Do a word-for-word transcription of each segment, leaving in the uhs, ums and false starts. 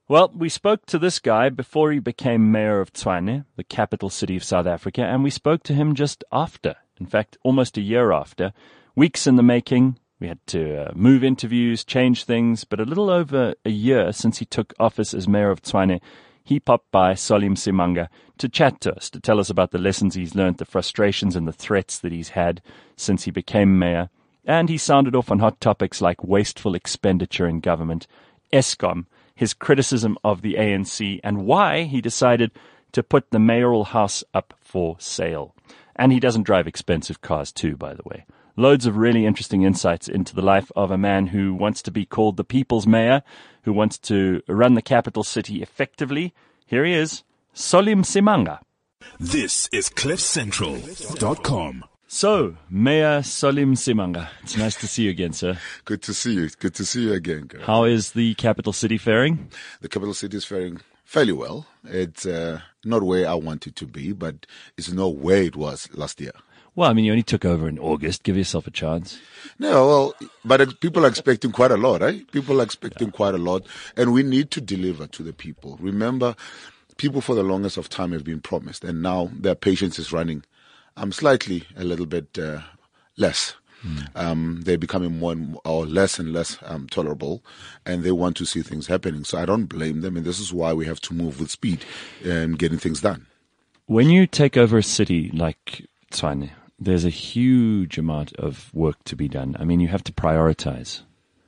Well, we spoke to this guy before he became mayor of Tshwane, the capital city of South Africa, and we spoke to him just after. In fact, almost a year after. Weeks in the making. We had to uh, move interviews, change things, but a little over a year since he took office as mayor of Tshwane, he popped by Solly Msimanga to chat to us, to tell us about the lessons he's learned, the frustrations and the threats that he's had since he became mayor. And he sounded off on hot topics like wasteful expenditure in government, Eskom, his criticism of the A N C, and why he decided to put the mayoral house up for sale. And he doesn't drive expensive cars too, by the way. Loads of really interesting insights into the life of a man who wants to be called the people's mayor, who wants to run the capital city effectively. Here he is, Solly Msimanga. This is cliff central dot com. So, Mayor Solly Msimanga, it's nice to see you again, sir. Good to see you. Good to see you again, guys. How is the capital city faring? The capital city is faring fairly well. It's uh, not where I want it to be, but it's not where it was last year. Well, I mean, you only took over in August. Give yourself a chance. No, well, but people are expecting quite a lot, right? People are expecting yeah. quite a lot, and we need to deliver to the people. Remember, people for the longest of time have been promised, and now their patience is running um, slightly a little bit uh, less. Mm. Um, they're becoming more and more, or less and less um, tolerable, and they want to see things happening. So I don't blame them, and this is why we have to move with speed and getting things done. When you take over a city like Tshwane, there's a huge amount of work to be done. I mean, you have to prioritize.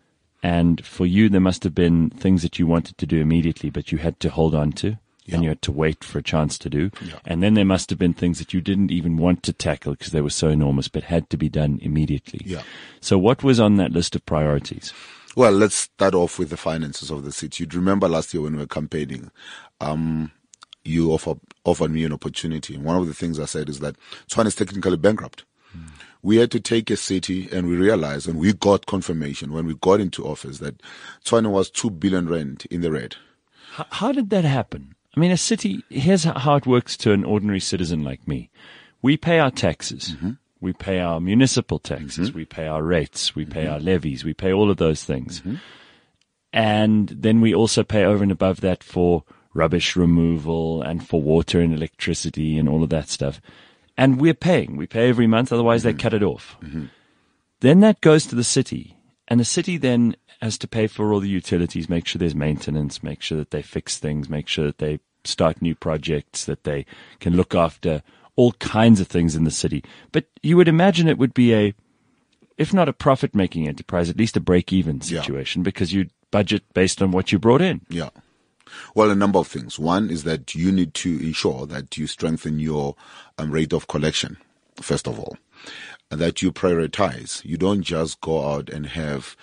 And for you, there must have been things that you wanted to do immediately, but you had to hold on to, yeah. and you had to wait for a chance to do. Yeah. And then there must have been things that you didn't even want to tackle because they were so enormous, but had to be done immediately. Yeah. So what was on that list of priorities? Well, let's start off with the finances of the city. You'd remember last year when we were campaigning, um, you offer, offered me an opportunity. And one of the things I said is that Tshwane is technically bankrupt. Mm. We had to take a city, and we realized, and we got confirmation when we got into office, that Tshwane was two billion rand in the red. How, how did that happen? I mean, a city, here's how it works to an ordinary citizen like me. We pay our taxes. Mm-hmm. We pay our municipal taxes. Mm-hmm. We pay our rates. We pay mm-hmm. our levies. We pay all of those things. Mm-hmm. And then we also pay over and above that for rubbish removal and for water and electricity and all of that stuff. And we're paying. We pay every month, otherwise mm-hmm. they cut it off. Mm-hmm. Then that goes to the city, and the city then has to pay for all the utilities, make sure there's maintenance, make sure that they fix things, make sure that they start new projects, that they can look after all kinds of things in the city. But you would imagine it would be a, if not a profit-making enterprise, at least a break-even situation, yeah. because you budget based on what you brought in. Yeah. Well, a number of things. One is that you need to ensure that you strengthen your um, rate of collection, first of all, and that you prioritize. You don't just go out and have,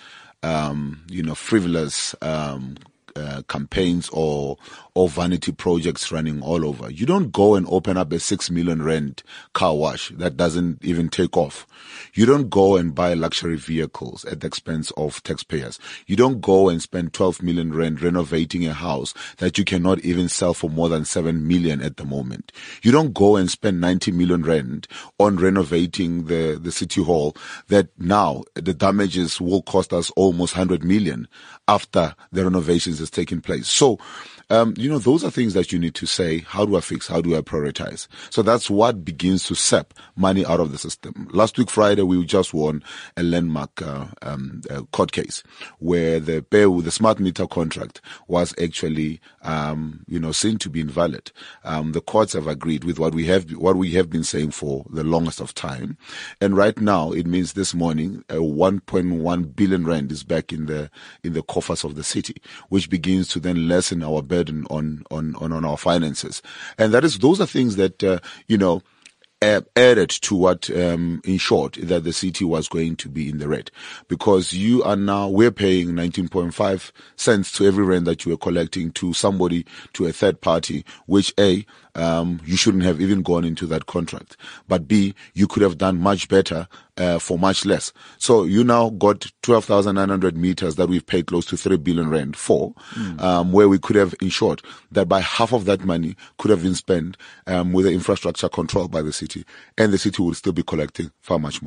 um, you know, frivolous um, uh, campaigns or or vanity projects running all over. You don't go and open up a six million rand car wash that doesn't even take off. You don't go and buy luxury vehicles at the expense of taxpayers. You don't go and spend twelve million rand renovating a house that you cannot even sell for more than seven million at the moment. You don't go and spend ninety million rand on renovating the, the city hall that now the damages will cost us almost one hundred million after the renovations has taken place. So, Um, you know, those are things that you need to say, how do I fix? How do I prioritize? So that's what begins to sap money out of the system. Last week, Friday, we just won a landmark uh, um, uh, court case where the pay with the smart meter contract was actually, um, you know, seen to be invalid. Um, the courts have agreed with what we have, what we have been saying for the longest of time. And right now, it means this morning, uh, one point one billion rand is back in the, in the coffers of the city, which begins to then lessen our burden on, on, on, on our finances. And that is, those are things that, uh, you know, uh, added to what, um, in short, that the city was going to be in the red. Because you are now, we're paying nineteen point five cents to every rand that you are collecting to somebody, to a third party, which A, um, you shouldn't have even gone into that contract. But B, you could have done much better, uh, for much less. So you now got twelve thousand nine hundred meters that we've paid close to three billion rand for, mm. um, where we could have ensured that by half of that money could have been spent, um, with the infrastructure controlled by the city, and the city would still be collecting far much more.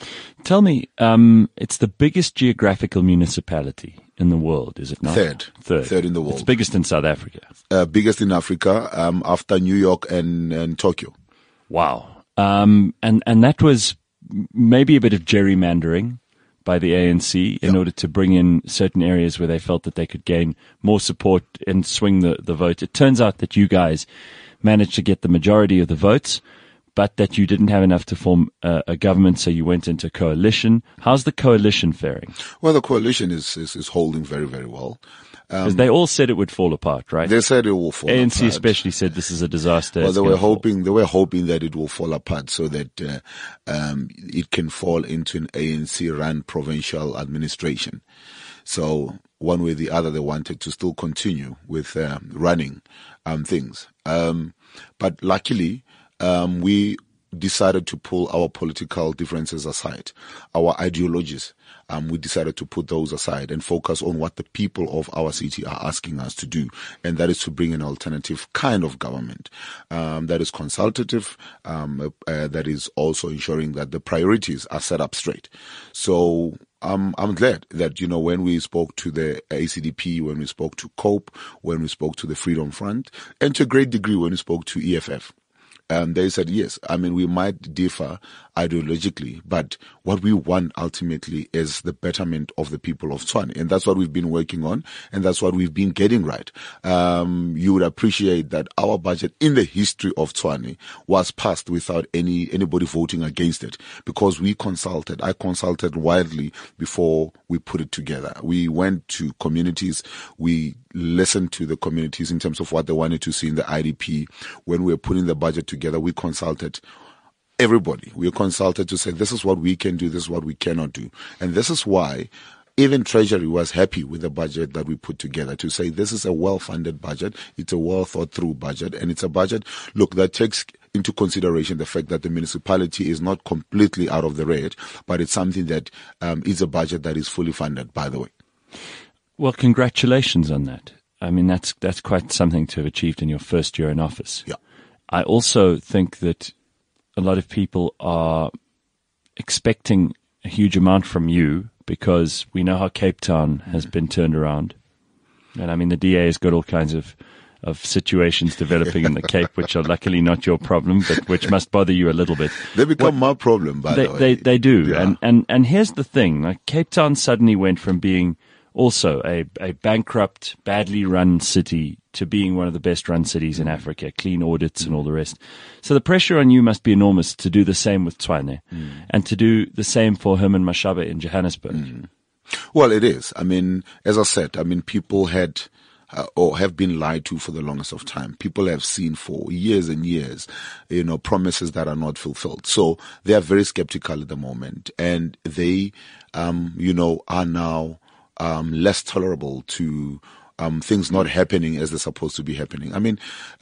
Tell me, um, it's the biggest geographical municipality in the world, is it not? Third. Third. Third in the world. It's biggest in South Africa. Uh, biggest in Africa, um, after New York and, and Tokyo. Wow. Um, and, and that was maybe a bit of gerrymandering by the A N C in yeah. order to bring in certain areas where they felt that they could gain more support and swing the, the vote. It turns out that you guys managed to get the majority of the votes, but that you didn't have enough to form a, a government, so you went into coalition. How's the coalition faring? Well, the coalition is, is, is holding very, very well. Because Um, they all said it would fall apart, right? they said it will fall A N C apart. especially said this is a disaster. Well, It's they gonna were fall. hoping they were hoping that it will fall apart so that uh, um, it can fall into an A N C-run provincial administration. So one way or the other, they wanted to still continue with um, running um, things. Um, but luckily, um, we decided to pull our political differences aside, our ideologies. Um, we decided to put those aside and focus on what the people of our city are asking us to do, and that is to bring an alternative kind of government um, that is consultative, um, uh, that is also ensuring that the priorities are set up straight. So um, I'm glad that, you know, when we spoke to the A C D P, when we spoke to COPE, when we spoke to the Freedom Front, and to a great degree when we spoke to E F F, Um, they said, yes, I mean, we might differ ideologically, but what we want ultimately is the betterment of the people of Tshwane. And that's what we've been working on, and that's what we've been getting right. Um, you would appreciate that our budget in the history of Tshwane was passed without any anybody voting against it, because we consulted. I consulted widely before we put it together. We went to communities. We listened to the communities in terms of what they wanted to see in the I D P. When we were putting the budget together, we consulted everybody. We consulted to say, this is what we can do, this is what we cannot do. And this is why even Treasury was happy with the budget that we put together, to say this is a well-funded budget, it's a well-thought-through budget, and it's a budget, look, that takes into consideration the fact that the municipality is not completely out of the red, but it's something that um, is a budget that is fully funded, by the way. Well, congratulations on that. I mean, that's that's quite something to have achieved in your first year in office. Yeah. I also think that a lot of people are expecting a huge amount from you, because we know how Cape Town has been turned around. And I mean, the D A has got all kinds of, of situations developing in the Cape, which are luckily not your problem, but which must bother you a little bit. They become my problem, by They, the way. they, they do. Yeah. And, and, and here's the thing, like Cape Town suddenly went from being also a, a bankrupt, badly run city to being one of the best run cities in Africa, clean audits and all the rest. So the pressure on you must be enormous to do the same with Tshwane mm. and to do the same for Herman Mashaba in Johannesburg. Mm. Well, it is. I mean, as I said, I mean, people had uh, or have been lied to for the longest of time. People have seen for years and years, you know, promises that are not fulfilled. So they are very skeptical at the moment, and they, um, you know, are now um, less tolerable to Um, things not happening as they're supposed to be happening. I mean,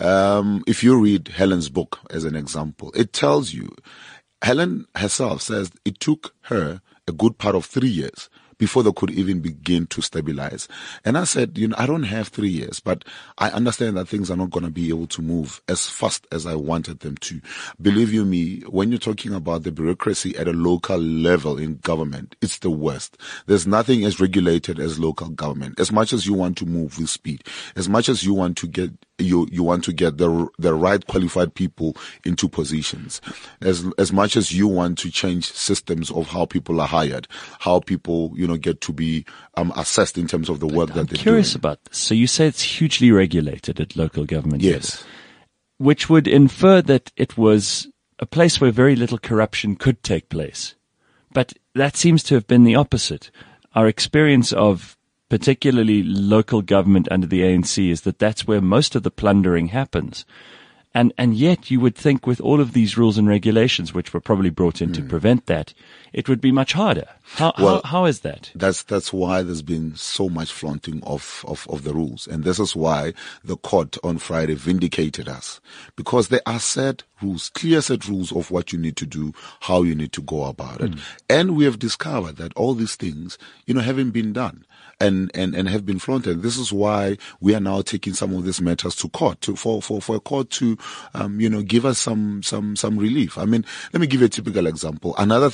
um, if you read Helen's book as an example, it tells you, Helen herself says it took her a good part of three years before they could even begin to stabilize. And I said, you know, I don't have three years, but I understand that things are not going to be able to move as fast as I wanted them to. Believe you me, when you're talking about the bureaucracy at a local level in government, it's the worst. There's nothing as regulated as local government. As much as you want to move with speed, as much as you want to get you you want to get the the right qualified people into positions, as as much as you want to change systems of how people are hired, how people, you know, get to be um, assessed in terms of the work I'm that they're doing. Curious about this. So you say it's hugely regulated at local government Yes. level, which would infer that it was a place where very little corruption could take place. But that seems to have been the opposite. Our experience of particularly local government under the A N C is that that's where most of the plundering happens. And and yet you would think with all of these rules and regulations, which were probably brought in mm. to prevent that, it would be much harder. How, well, how, how is that? That's that's why there's been so much flaunting of, of, of the rules. And this is why the court on Friday vindicated us. Because there are set rules, clear set rules of what you need to do, how you need to go about it. Mm. And we have discovered that all these things, you know, haven't been done. And, and, and have been flaunted. This is why we are now taking some of these matters to court, to, for, for, for a court to, um, you know, give us some, some, some relief. I mean, let me give you a typical example. Another thing that I have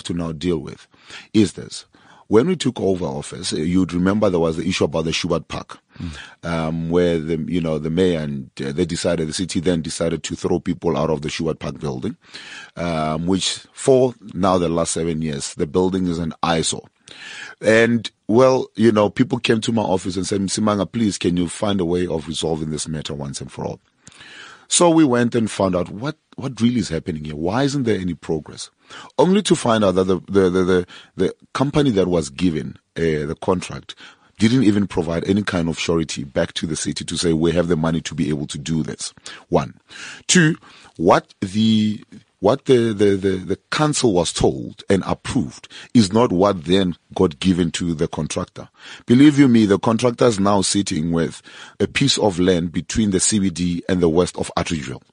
have to now deal with is this. When we took over office, you'd remember there was the issue about the Schubert Park, mm. um, where the, you know, the mayor and uh, they decided, the city then decided to throw people out of the Schubert Park building, um, which for now the last seven years, the building is an eyesore. And, well, you know, people came to my office and said, Msimanga, please, can you find a way of resolving this matter once and for all? So we went and found out what, what really is happening here. Why isn't there any progress? Only to find out that the, the, the, the, the company that was given uh, the contract didn't even provide any kind of surety back to the city to say we have the money to be able to do this. One. Two, what the... What the, the, the, the council was told and approved is not what then got given to the contractor. Believe you me, the contractor is now sitting with a piece of land between the C B D and the west of Atteridgeville.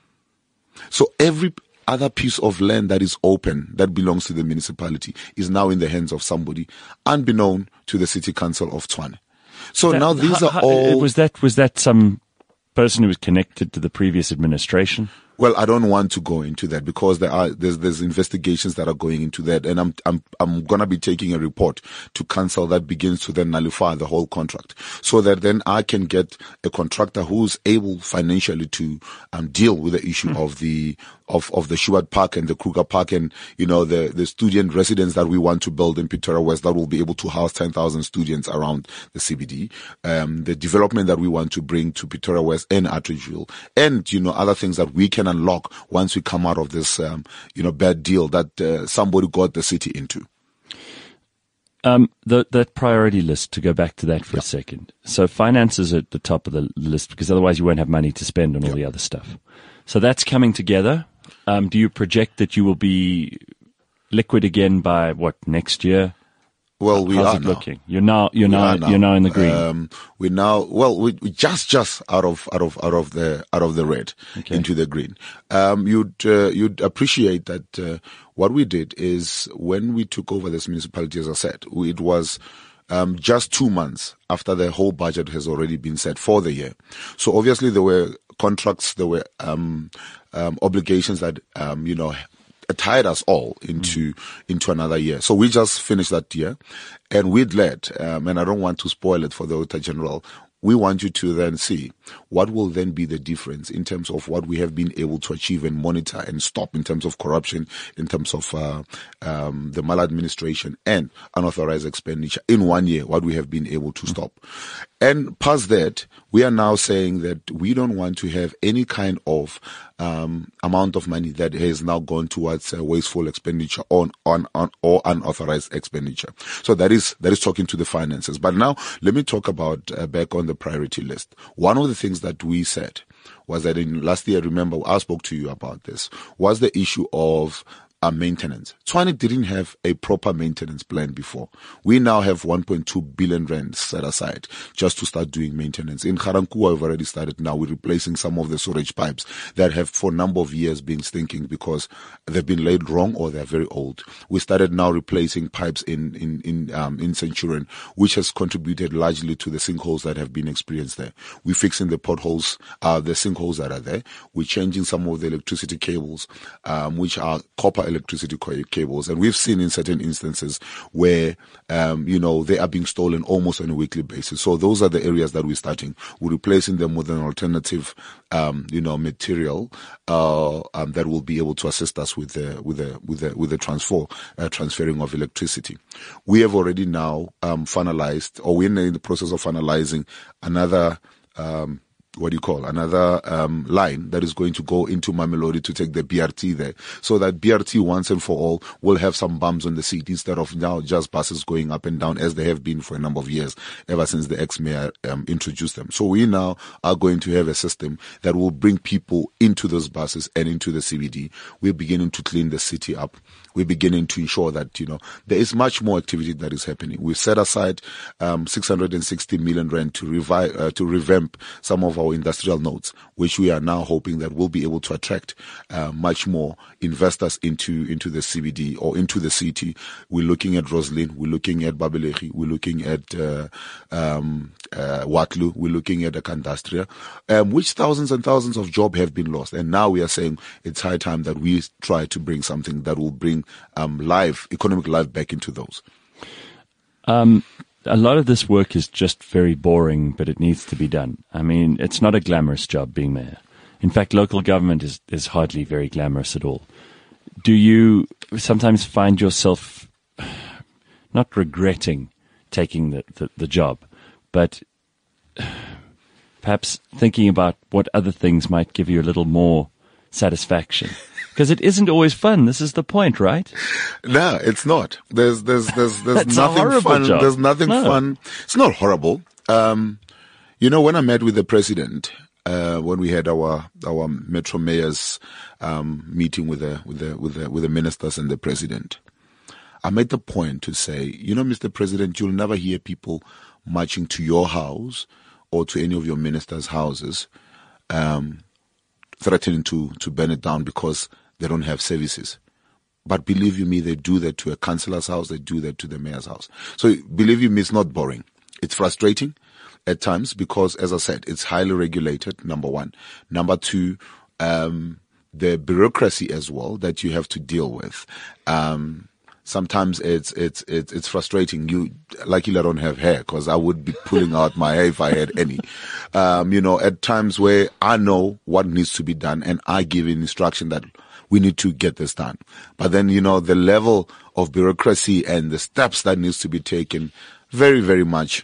So every other piece of land that is open, that belongs to the municipality, is now in the hands of somebody, unbeknown to the city council of Tshwane. So that, now these how, are how, all... Was that, was that some person who was connected to the previous administration? Well, I don't want to go into that because there are there's there's investigations that are going into that, and I'm I'm I'm gonna be taking a report to council that begins to then nullify the whole contract, so that then I can get a contractor who's able financially to um deal with the issue mm. of the of of the Schubert Park and the Kruger Park, and you know the the student residence that we want to build in Pretoria West that will be able to house ten thousand students around the C B D, um the development that we want to bring to Pretoria West and Atteridgeville, and you know other things that we can unlock once we come out of this, um, you know, bad deal that uh, somebody got the city into. Um, the, that priority list, to go back to that for yeah. a second. So finance is at the top of the list because otherwise you won't have money to spend on yeah. all the other stuff. So that's coming together. Um, do you project that you will be liquid again by what, next year? Well, we How's are it now. looking? You're now, you're We now, are now. you're now in the green. Um, we now, well, we, we just, just out of, out of, out of the, out of the red Okay. into the green. Um, you'd, uh, you'd appreciate that, uh, what we did is when we took over this municipality, as I said, we, it was, um, just two months after the whole budget has already been set for the year. So obviously there were contracts, there were, um, um, obligations that, um, you know, tied us all into mm. into another year. So we just finished that year, and we'd let, um, and I don't want to spoil it for the Auditor General, we want you to then see what will then be the difference in terms of what we have been able to achieve and monitor and stop in terms of corruption, in terms of uh, um, the maladministration and unauthorized expenditure in one year, what we have been able to stop. And past that, we are now saying that we don't want to have any kind of um, amount of money that has now gone towards uh, wasteful expenditure on, on, on or unauthorized expenditure. So that is that is talking to the finances. But now let me talk about uh, back on the priority list. One of the things that we said was that in last year, remember, I spoke to you about this, was the issue of Uh, maintenance. Tshwane didn't have a proper maintenance plan before. We now have one point two billion rand set aside just to start doing maintenance. In Ga-Rankuwa, we've already started now. We're replacing some of the storage pipes that have for a number of years been stinking because they've been laid wrong or they're very old. We started now replacing pipes in, in, in, um, in Centurion, which has contributed largely to the sinkholes that have been experienced there. We're fixing the potholes, uh, the sinkholes that are there. We're changing some of the electricity cables, um, which are copper electricity cables, and we've seen in certain instances where um, you know they are being stolen almost on a weekly basis. So those are the areas that we're starting. We're replacing them with an alternative, um, you know, material uh, um, that will be able to assist us with the with the with the with the transfer uh, transferring of electricity. We have already now um, finalized, or we're in the process of finalizing another. Um, what do you call, another um, line that is going to go into Mamelodi to take the B R T there. So that B R T once and for all will have some bums on the seat instead of now just buses going up and down as they have been for a number of years, ever since the ex-mayor um, introduced them. So we now are going to have a system that will bring people into those buses and into the C B D. We're beginning to clean the city up. We're beginning to ensure that, you know, there is much more activity that is happening. We've set aside um, six hundred sixty million rand to revive, uh, to revamp some of our industrial nodes, which we are now hoping that we'll be able to attract uh, much more investors into into the C B D or into the city. We're looking at Roslyn, we're looking at Babelegi, we're looking at uh, um, uh, Watlu, we're looking at Akandastria, um, which thousands and thousands of jobs have been lost. And now we are saying it's high time that we try to bring something that will bring um, life, economic life back into those. Um, a lot of this work is just very boring, but it needs to be done. I mean, it's not a glamorous job being mayor. In fact, local government is, is hardly very glamorous at all. Do you sometimes find yourself not regretting taking the, the, the job, but perhaps thinking about what other things might give you a little more satisfaction? Because it isn't always fun. This is the point, right? No, it's not. There's, there's, there's, there's It's nothing a horrible fun. job. There's nothing No. fun. It's not horrible. Um, you know, when I met with the president, uh, when we had our, our Metro Mayors, um, meeting with the, with the, with the, with the ministers and the president, I made the point to say, you know, Mister President, you'll never hear people marching to your house or to any of your ministers' houses, um, threatening to, to burn it down because they don't have services. But believe you me, they do that to a councillor's house, they do that to the mayor's house. So believe you me, it's not boring. It's frustrating at times because, as I said, it's highly regulated, number one. Number two, um, the bureaucracy as well that you have to deal with. Um, sometimes it's, it's, it's, it's frustrating. You, luckily I don't have hair because I would be pulling out my hair if I had any. Um, you know, at times where I know what needs to be done and I give an instruction that we need to get this done. But then, you know, the level of bureaucracy and the steps that needs to be taken, very, very much,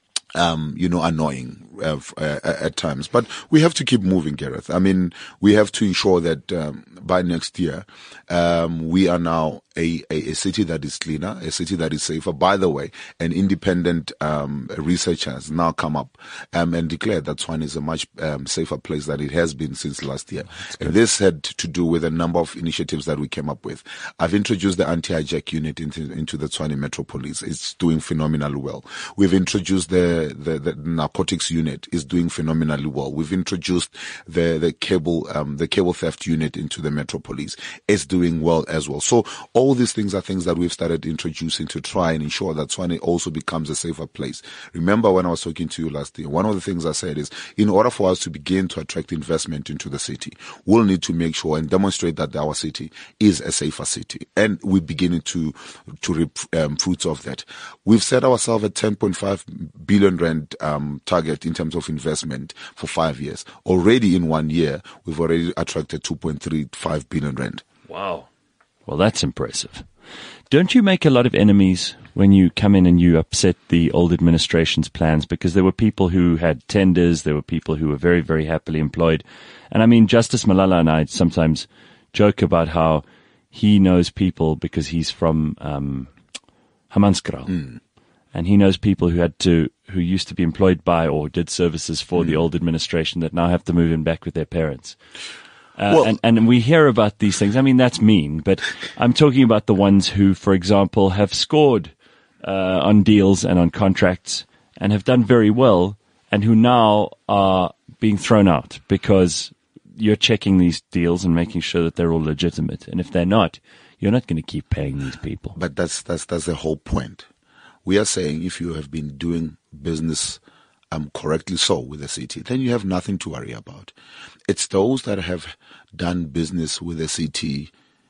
um, you know, annoying uh, uh, at times. But we have to keep moving, Gareth. I mean, we have to ensure that um, by next year, um, we are now a, a, a city that is cleaner, a city that is safer. By the way, an independent um, researcher has now come up um, and declared that Tshwane is a much um, safer place than it has been since last year. And this had to do with a number of initiatives that we came up with. I've introduced the anti-hijack unit into, into the Tshwane Metro Police. It's doing phenomenally well. We've introduced the, the, the narcotics unit. It's doing phenomenally well. We've introduced the, the cable, um, the cable theft unit into the Metro Police. It's doing well as well. So all these things are things that we've started introducing to try and ensure that Tshwane also becomes a safer place. Remember when I was talking to you last year, one of the things I said is in order for us to begin to attract investment into the city, we'll need to make sure and demonstrate that our city is a safer city. And we're beginning to, to reap um, fruits of that. We've set ourselves a ten point five billion rand um, target in terms of investment for five years. Already in one year, we've already attracted two point three five billion rand. Wow. Well, that's impressive. Don't you make a lot of enemies when you come in and you upset the old administration's plans? Because there were people who had tenders, there were people who were very, very happily employed. And I mean, Justice Malala and I sometimes joke about how he knows people because he's from um, Hammanskraal. Mm. And he knows people who had to, who used to be employed by or did services for mm. the old administration that now have to move in back with their parents. Uh, well, and, and we hear about these things. I mean, that's mean, but I'm talking about the ones who, for example, have scored uh, on deals and on contracts and have done very well and who now are being thrown out because you're checking these deals and making sure that they're all legitimate. And if they're not, you're not going to keep paying these people. But that's, that's, that's the whole point. We are saying if you have been doing business Um, correctly so with the city, then you have nothing to worry about. It's those that have done business with the city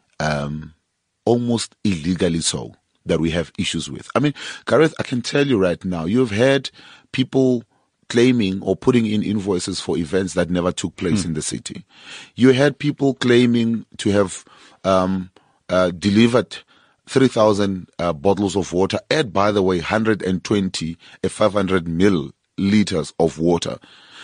um, almost illegally so that we have issues with. I mean, Gareth, I can tell you right now, you've had people claiming or putting in invoices for events that never took place mm. in the city. You had people claiming to have um, uh, delivered three thousand uh, bottles of water at, by the way, one hundred twenty, a five hundred mil liters of water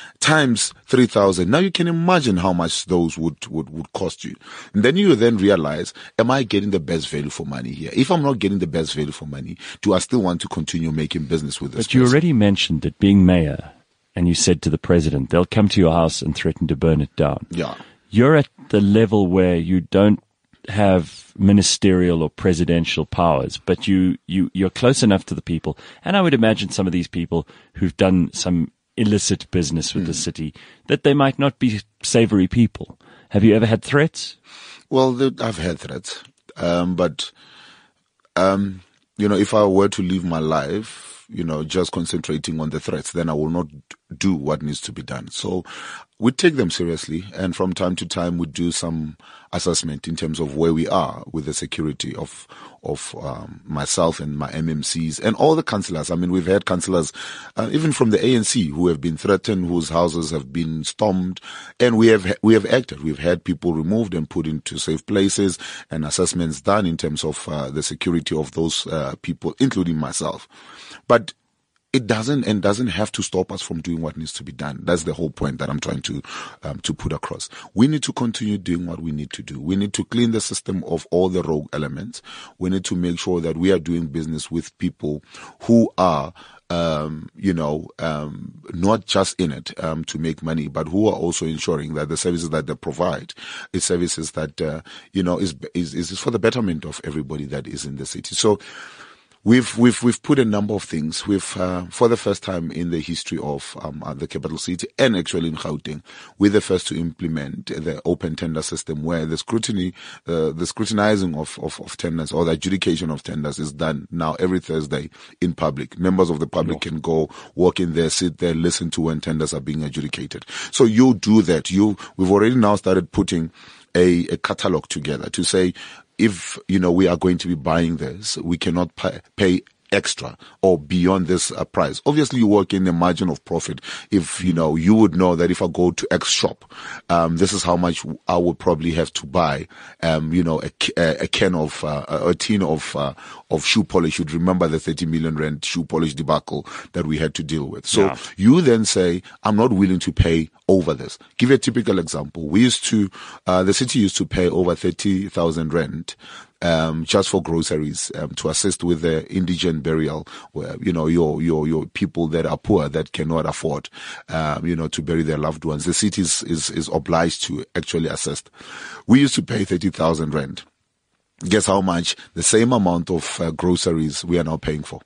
times three thousand. Now you can imagine how much those would, would, would cost you. And then you then realize, am I getting the best value for money here? If I'm not getting the best value for money, do I still want to continue making business with this But you person? already mentioned that being mayor, and you said to the president, they'll come to your house and threaten to burn it down. Yeah. You're at the level where you don't have ministerial or presidential powers, but you, you, you're close enough to the people. And I would imagine some of these people who've done some illicit business with mm. the city, that they might not be savory people. Have you ever had threats? Well, the, I've had threats, um, but um, you know, if I were to live my life, you know, just concentrating on the threats, then I will not do what needs to be done. So we take them seriously, and from time to time we do some assessment in terms of where we are with the security of of um, myself and my M M Cs and all the councillors. I mean, we've had councillors uh, even from the A N C who have been threatened, whose houses have been stormed, and we have we have acted. We've had people removed and put into safe places, and assessments done in terms of uh, the security of those uh, people, including myself. But it doesn't and doesn't have to stop us from doing what needs to be done. That's the whole point that I'm trying to um, to put across. We need to continue doing what we need to do. We need to clean the system of all the rogue elements. We need to make sure that we are doing business with people who are Um, you know, um, not just in it um, to make money, but who are also ensuring that the services that they provide is services that uh, you know is, is is for the betterment of everybody that is in the city. So we've we've we've put a number of things. We've uh, for the first time in the history of um, the capital city and actually in Gauteng, we're the first to implement the open tender system, where the scrutiny, uh, the scrutinizing of, of of tenders or the adjudication of tenders is done now every Thursday in public. Members of the public no. can go walk in there, sit there, listen to when tenders are being adjudicated. So you do that. You we've already now started putting a, a catalog together to say, if, you know, we are going to be buying this, we cannot pay, pay extra or beyond this uh, price. Obviously, you work in a margin of profit. If, you know, you would know that if I go to X shop, um, this is how much I would probably have to buy, um, you know, a, a, a can of, uh, a tin of, uh, of shoe polish. You'd remember the thirty million rand shoe polish debacle that we had to deal with. So yeah. you then say, I'm not willing to pay over this. Give you a typical example. We used to, uh, the city used to pay over thirty thousand rand Um, just for groceries, um, to assist with the indigent burial, where, you know, your, your, your people that are poor, that cannot afford, um, you know, to bury their loved ones. The city is, is, is obliged to actually assist. We used to pay thirty thousand rand. Guess how much? The same amount of uh, groceries we are now paying for.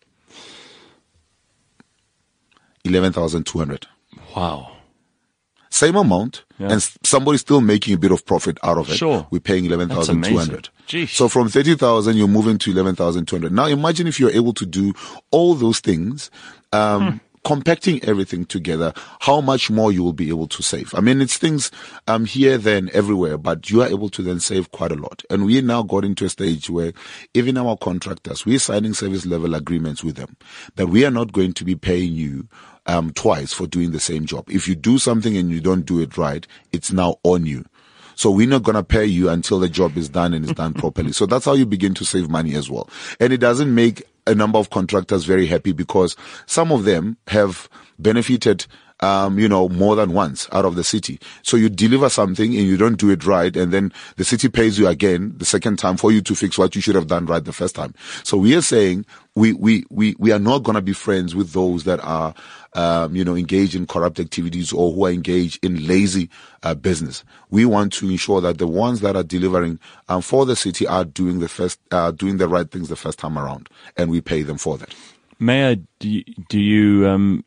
eleven thousand two hundred. Wow. Same amount, yeah. and somebody's still making a bit of profit out of it. Sure. We're paying eleven thousand two hundred. Jeez. So from thirty thousand, you're moving to eleven thousand two hundred. Now imagine if you're able to do all those things, um, hmm. compacting everything together, how much more you will be able to save. I mean, it's things um, here, there, and everywhere, but you are able to then save quite a lot. And we now got into a stage where even our contractors, we're signing service level agreements with them that we are not going to be paying you Um, twice for doing the same job. If you do something and you don't do it right, it's now on you. So we're not going to pay you until the job is done and it's done properly. So that's how you begin to save money as well. And it doesn't make a number of contractors very happy, because some of them have benefited Um, you know, more than once out of the city. So you deliver something and you don't do it right, and then the city pays you again the second time for you to fix what you should have done right the first time. So we are saying we, we, we, we are not going to be friends with those that are, um, you know, engaged in corrupt activities or who are engaged in lazy uh, business. We want to ensure that the ones that are delivering um, for the city are doing the first, uh, doing the right things the first time around, and we pay them for that. Mayor, do you, do you um,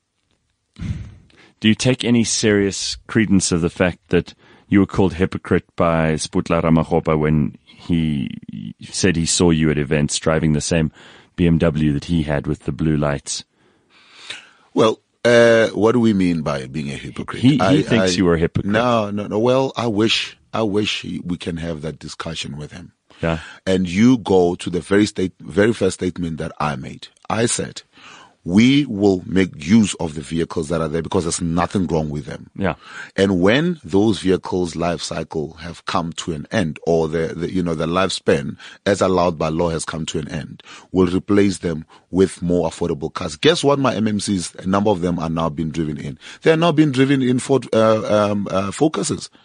do you take any serious credence of the fact that you were called hypocrite by Sputla Ramakgopa when he said he saw you at events driving the same B M W that he had with the blue lights? Well, uh, what do we mean by being a hypocrite? He, he I, thinks I, you were a hypocrite. No, no, no. Well, I wish, I wish he, we can have that discussion with him. Yeah. And you go to the very state, very first statement that I made. I said, we will make use of the vehicles that are there because there's nothing wrong with them. Yeah. And when those vehicles' life cycle have come to an end, or the, the you know, the lifespan as allowed by law has come to an end, we'll replace them with more affordable cars. Guess what? My M M Cs, a number of them are now being driven in. They are now being driven in Ford uh, um, uh, Focuses.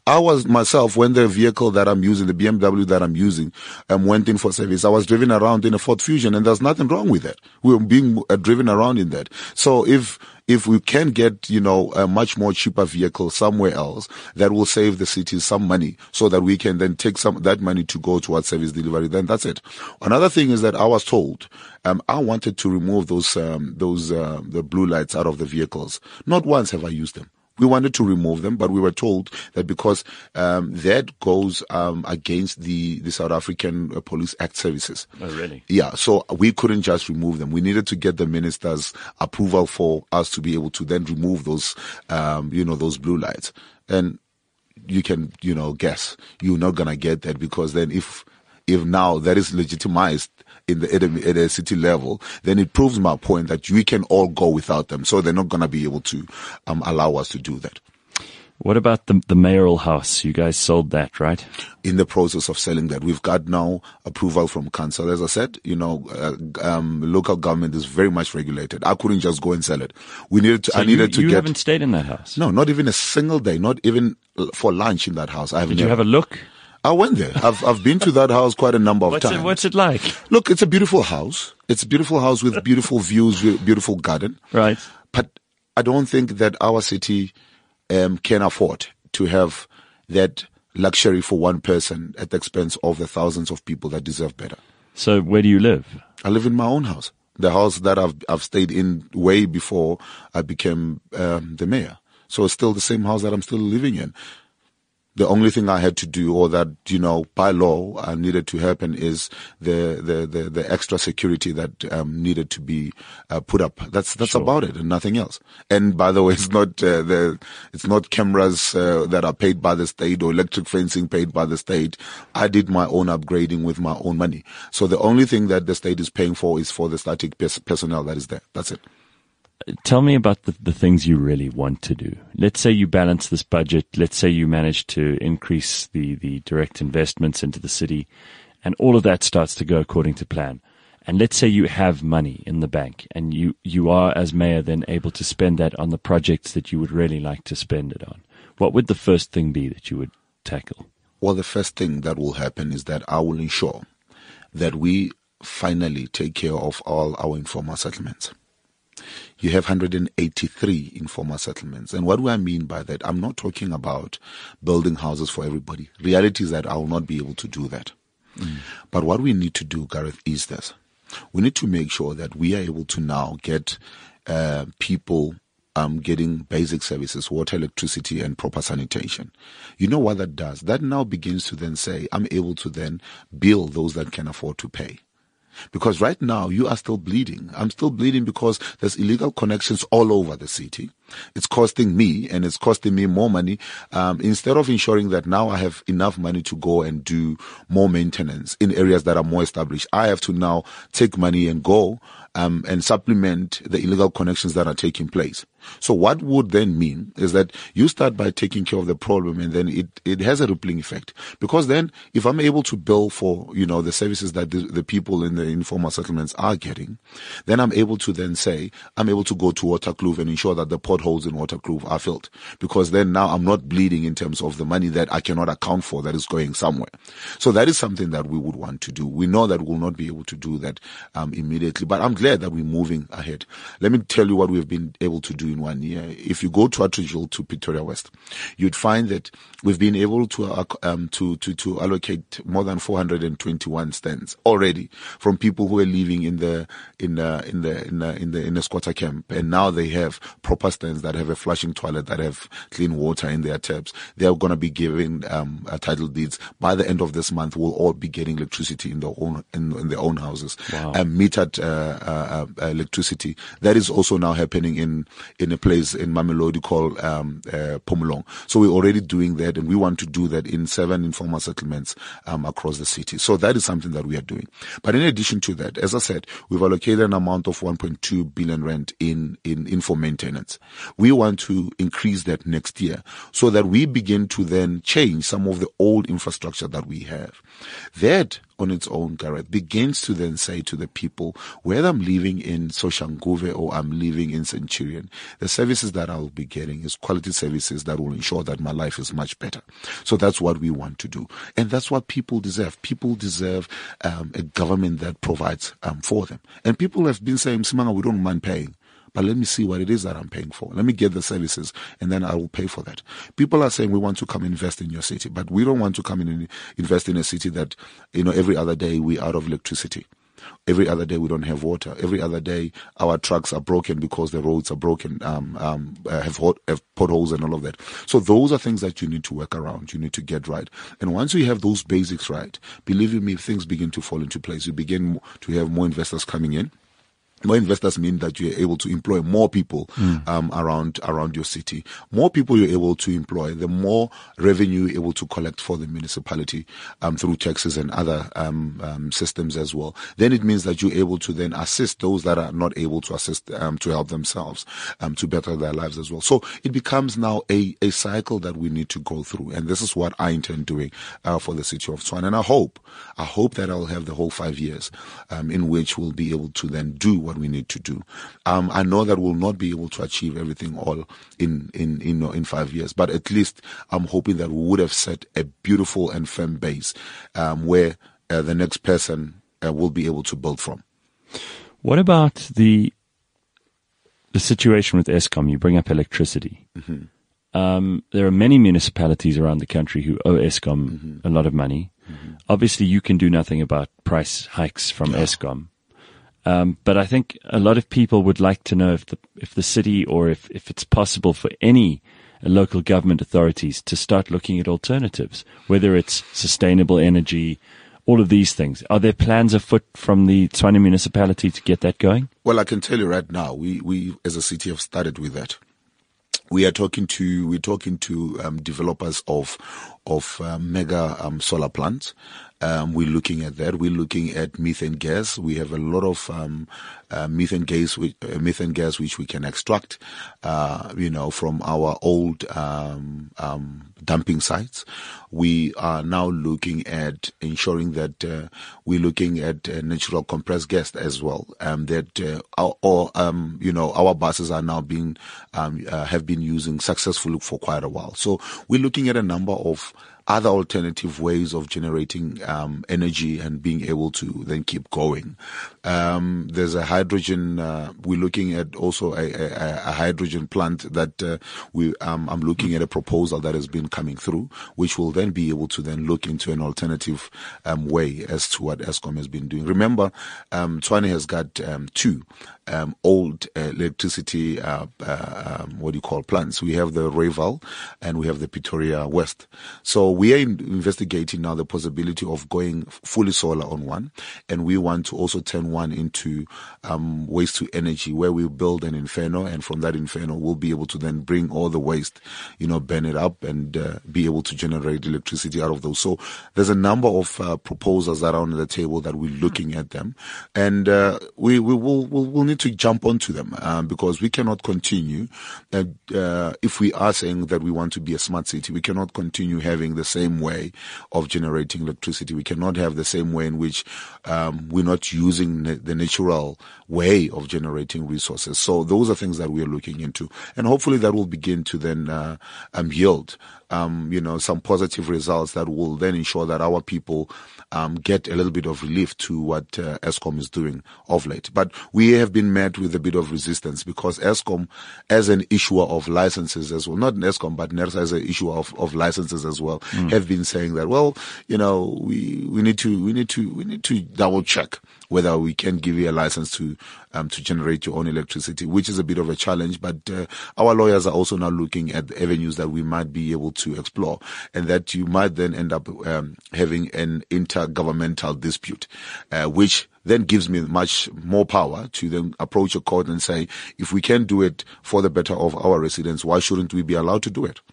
I was myself, when the vehicle that I'm using, the B M W that I'm using, um, went in for service, I was driven around in a Ford Fusion, and there's nothing wrong with that. We were being uh, driven around in that. So if, if we can get, you know, a much more cheaper vehicle somewhere else, that will save the city some money so that we can then take some, that money to go towards service delivery, then that's it. Another thing is that I was told, um, I wanted to remove those, um, those, uh, the blue lights out of the vehicles. Not once have I used them. We wanted to remove them, but we were told that because um, that goes um, against the, the South African uh, Police Act services. Oh, really? Yeah, so we couldn't just remove them. We needed to get the minister's approval for us to be able to then remove those, um, you know, those blue lights. And you can, you know, guess you're not gonna get that, because then if if now that is legitimized in the at a, at a city level, then it proves my point that we can all go without them. So they're not going to be able to um, allow us to do that. What about the the mayoral house? You guys sold that, right? In the process of selling that, we've got now approval from council. As I said, you know, uh, um, local government is very much regulated. I couldn't just go and sell it. We needed to. So I needed you, to you get. You haven't stayed in that house? No, not even a single day. Not even for lunch in that house. I haven't. Did you have a look? I went there. I've I've been to that house quite a number of what's times. It, what's it like? Look, it's a beautiful house. It's a beautiful house with beautiful views, beautiful garden. Right. But I don't think that our city um, can afford to have that luxury for one person at the expense of the thousands of people that deserve better. So where do you live? I live in my own house, the house that I've I've stayed in way before I became um, the mayor. So it's still the same house that I'm still living in. The only thing I had to do, or that, you know, by law I needed to happen, is the the the, the extra security that um, needed to be uh, put up. That's that's sure. about it, and nothing else. And by the way, it's not uh, the it's not cameras uh, that are paid by the state or electric fencing paid by the state. I did my own upgrading with my own money. So the only thing that the state is paying for is for the static pers- personnel that is there. That's it. Tell me about the, the things you really want to do. Let's say you balance this budget. Let's say you manage to increase the, the direct investments into the city, and all of that starts to go according to plan. And let's say you have money in the bank, and you, you are, as mayor, then able to spend that on the projects that you would really like to spend it on. What would the first thing be that you would tackle? Well, the first thing that will happen is that I will ensure that we finally take care of all our informal settlements. You have one hundred eighty-three informal settlements. And what do I mean by that? I'm not talking about building houses for everybody. Reality is that I will not be able to do that. Mm. But what we need to do, Gareth, is this. We need to make sure that we are able to now get uh, people um, getting basic services, water, electricity, and proper sanitation. You know what that does? That now begins to then say, I'm able to then bill those that can afford to pay. Because right now you are still bleeding. I'm still bleeding because there's illegal connections all over the city. It's costing me, and it's costing me more money. Um, instead of ensuring that now I have enough money to go and do more maintenance in areas that are more established, I have to now take money and go um, and supplement the illegal connections that are taking place. So what would then mean is that you start by taking care of the problem, and then it, it has a rippling effect. Because then if I'm able to bill for, you know, the services that the, the people in the informal settlements are getting, then I'm able to then say, I'm able to go to Waterkloof and ensure that the potholes in Waterkloof are filled. Because then now I'm not bleeding in terms of the money that I cannot account for that is going somewhere. So that is something that we would want to do. We know that we'll not be able to do that um, immediately, but I'm glad that we're moving ahead. Let me tell you what we've been able to do in one year. If you go to Atteridgeville to Pretoria West, you'd find that we've been able to uh, um, to, to to allocate more than four hundred twenty-one stands already from people who are living in the in the in the in the in the in the squatter camp, and now they have proper stands that have a flushing toilet, that have clean water in their taps. They are going to be given um, uh, title deeds by the end of this month. We'll all be getting electricity in their own in, in their own houses. Wow. And metered uh, uh, uh, electricity. That is also now happening in in a place in Mamelodi called um, uh, Pomolong. So we're already doing that, and we want to do that in seven informal settlements um, across the city. So that is something that we are doing. But in addition to that, as I said, we've allocated an amount of one point two billion rand in, in, in for maintenance. We want to increase that next year so that we begin to then change some of the old infrastructure that we have. That on its own, Gareth, begins to then say to the people, whether I'm living in Soshanguve or I'm living in Centurion, the services that I'll be getting is quality services that will ensure that my life is much better. So that's what we want to do. And that's what people deserve. People deserve um, a government that provides um, for them. And people have been saying, Simanga, we don't mind paying. But let me see what it is that I'm paying for. Let me get the services and then I will pay for that. People are saying we want to come invest in your city, but we don't want to come in and invest in a city that, you know, every other day we're out of electricity. Every other day we don't have water. Every other day our trucks are broken because the roads are broken, um, um, have, hot, have potholes and all of that. So those are things that you need to work around. You need to get right. And once you have those basics right, believe you me, things begin to fall into place. You begin to have more investors coming in. More investors mean that you're able to employ more people mm. um, around around your city. More people you're able to employ, the more revenue you're able to collect for the municipality um, through taxes and other um, um, systems as well. Then it means that you're able to then assist those that are not able to assist um, to help themselves um, to better their lives as well. So it becomes now a, a cycle that we need to go through, and this is what I intend doing uh, for the city of Tshwane. And I hope, I hope that I'll have the whole five years um, in which we'll be able to then do what we need to do. Um, I know that we'll not be able to achieve everything all in, in, in, in five years, but at least I'm hoping that we would have set a beautiful and firm base, um, where uh, the next person uh, will be able to build from. What about the, the situation with Eskom? You bring up electricity. Mm-hmm. Um, there are many municipalities around the country who owe Eskom mm-hmm. a lot of money. Mm-hmm. Obviously you can do nothing about price hikes from yeah. Eskom. Um, but I think a lot of people would like to know if the if the city or if, if it's possible for any uh, local government authorities to start looking at alternatives, whether it's sustainable energy, all of these things. Are there plans afoot from the Tshwane municipality to get that going? Well, I can tell you right now, we, we as a city have started with that. We are talking to we're talking to um, developers of of uh, mega um, solar plants. Um, we're looking at that. We're looking at methane gas. We have a lot of um, uh, methane gas, which, uh, methane gas which we can extract, uh, you know, from our old um, um, dumping sites. We are now looking at ensuring that uh, we're looking at uh, natural compressed gas as well. Um, that uh, our, or um, you know, our buses are now being um, uh, have been using successfully for quite a while. So we're looking at a number of other alternative ways of generating um, energy and being able to then keep going. Um, there's a hydrogen. Uh, we're looking at also a, a, a hydrogen plant that uh, we. Um, I'm looking at a proposal that has been coming through, which will then be able to then look into an alternative um, way as to what Eskom has been doing. Remember, um, Tshwane has got um, two um, old uh, electricity uh, uh, um, what do you call plants. We have the Rayval and we have the Pretoria West. So we are investigating now the possibility of going fully solar on one, and we want to also turn one into um, waste to energy, where we build an inferno, and from that inferno we'll be able to then bring all the waste, you know, burn it up and uh, be able to generate electricity out of those. So there's a number of uh, proposals that are on the table that we're looking at them, and uh, we we will we'll, we'll need to jump onto them um, because we cannot continue uh, uh, if we are saying that we want to be a smart city. We cannot continue having the same way of generating electricity. We cannot have the same way in which um, we're not using the natural way of generating resources. So those are things that we are looking into, and hopefully that will begin to then uh, um, yield Um, you know, some positive results that will then ensure that our people um, get a little bit of relief to what uh, Eskom is doing of late. But we have been met with a bit of resistance because Eskom, as an issuer of licenses as well, not Eskom, but NERSA as an issuer of, of licenses as well, mm. have been saying that, well, you know, we, we need to, we need to, we need to double check whether we can give you a license to um, to generate your own electricity, which is a bit of a challenge. But uh, our lawyers are also now looking at avenues that we might be able to explore, and that you might then end up um, having an intergovernmental dispute, uh, which then gives me much more power to then approach a court and say, if we can do it for the better of our residents, why shouldn't we be allowed to do it?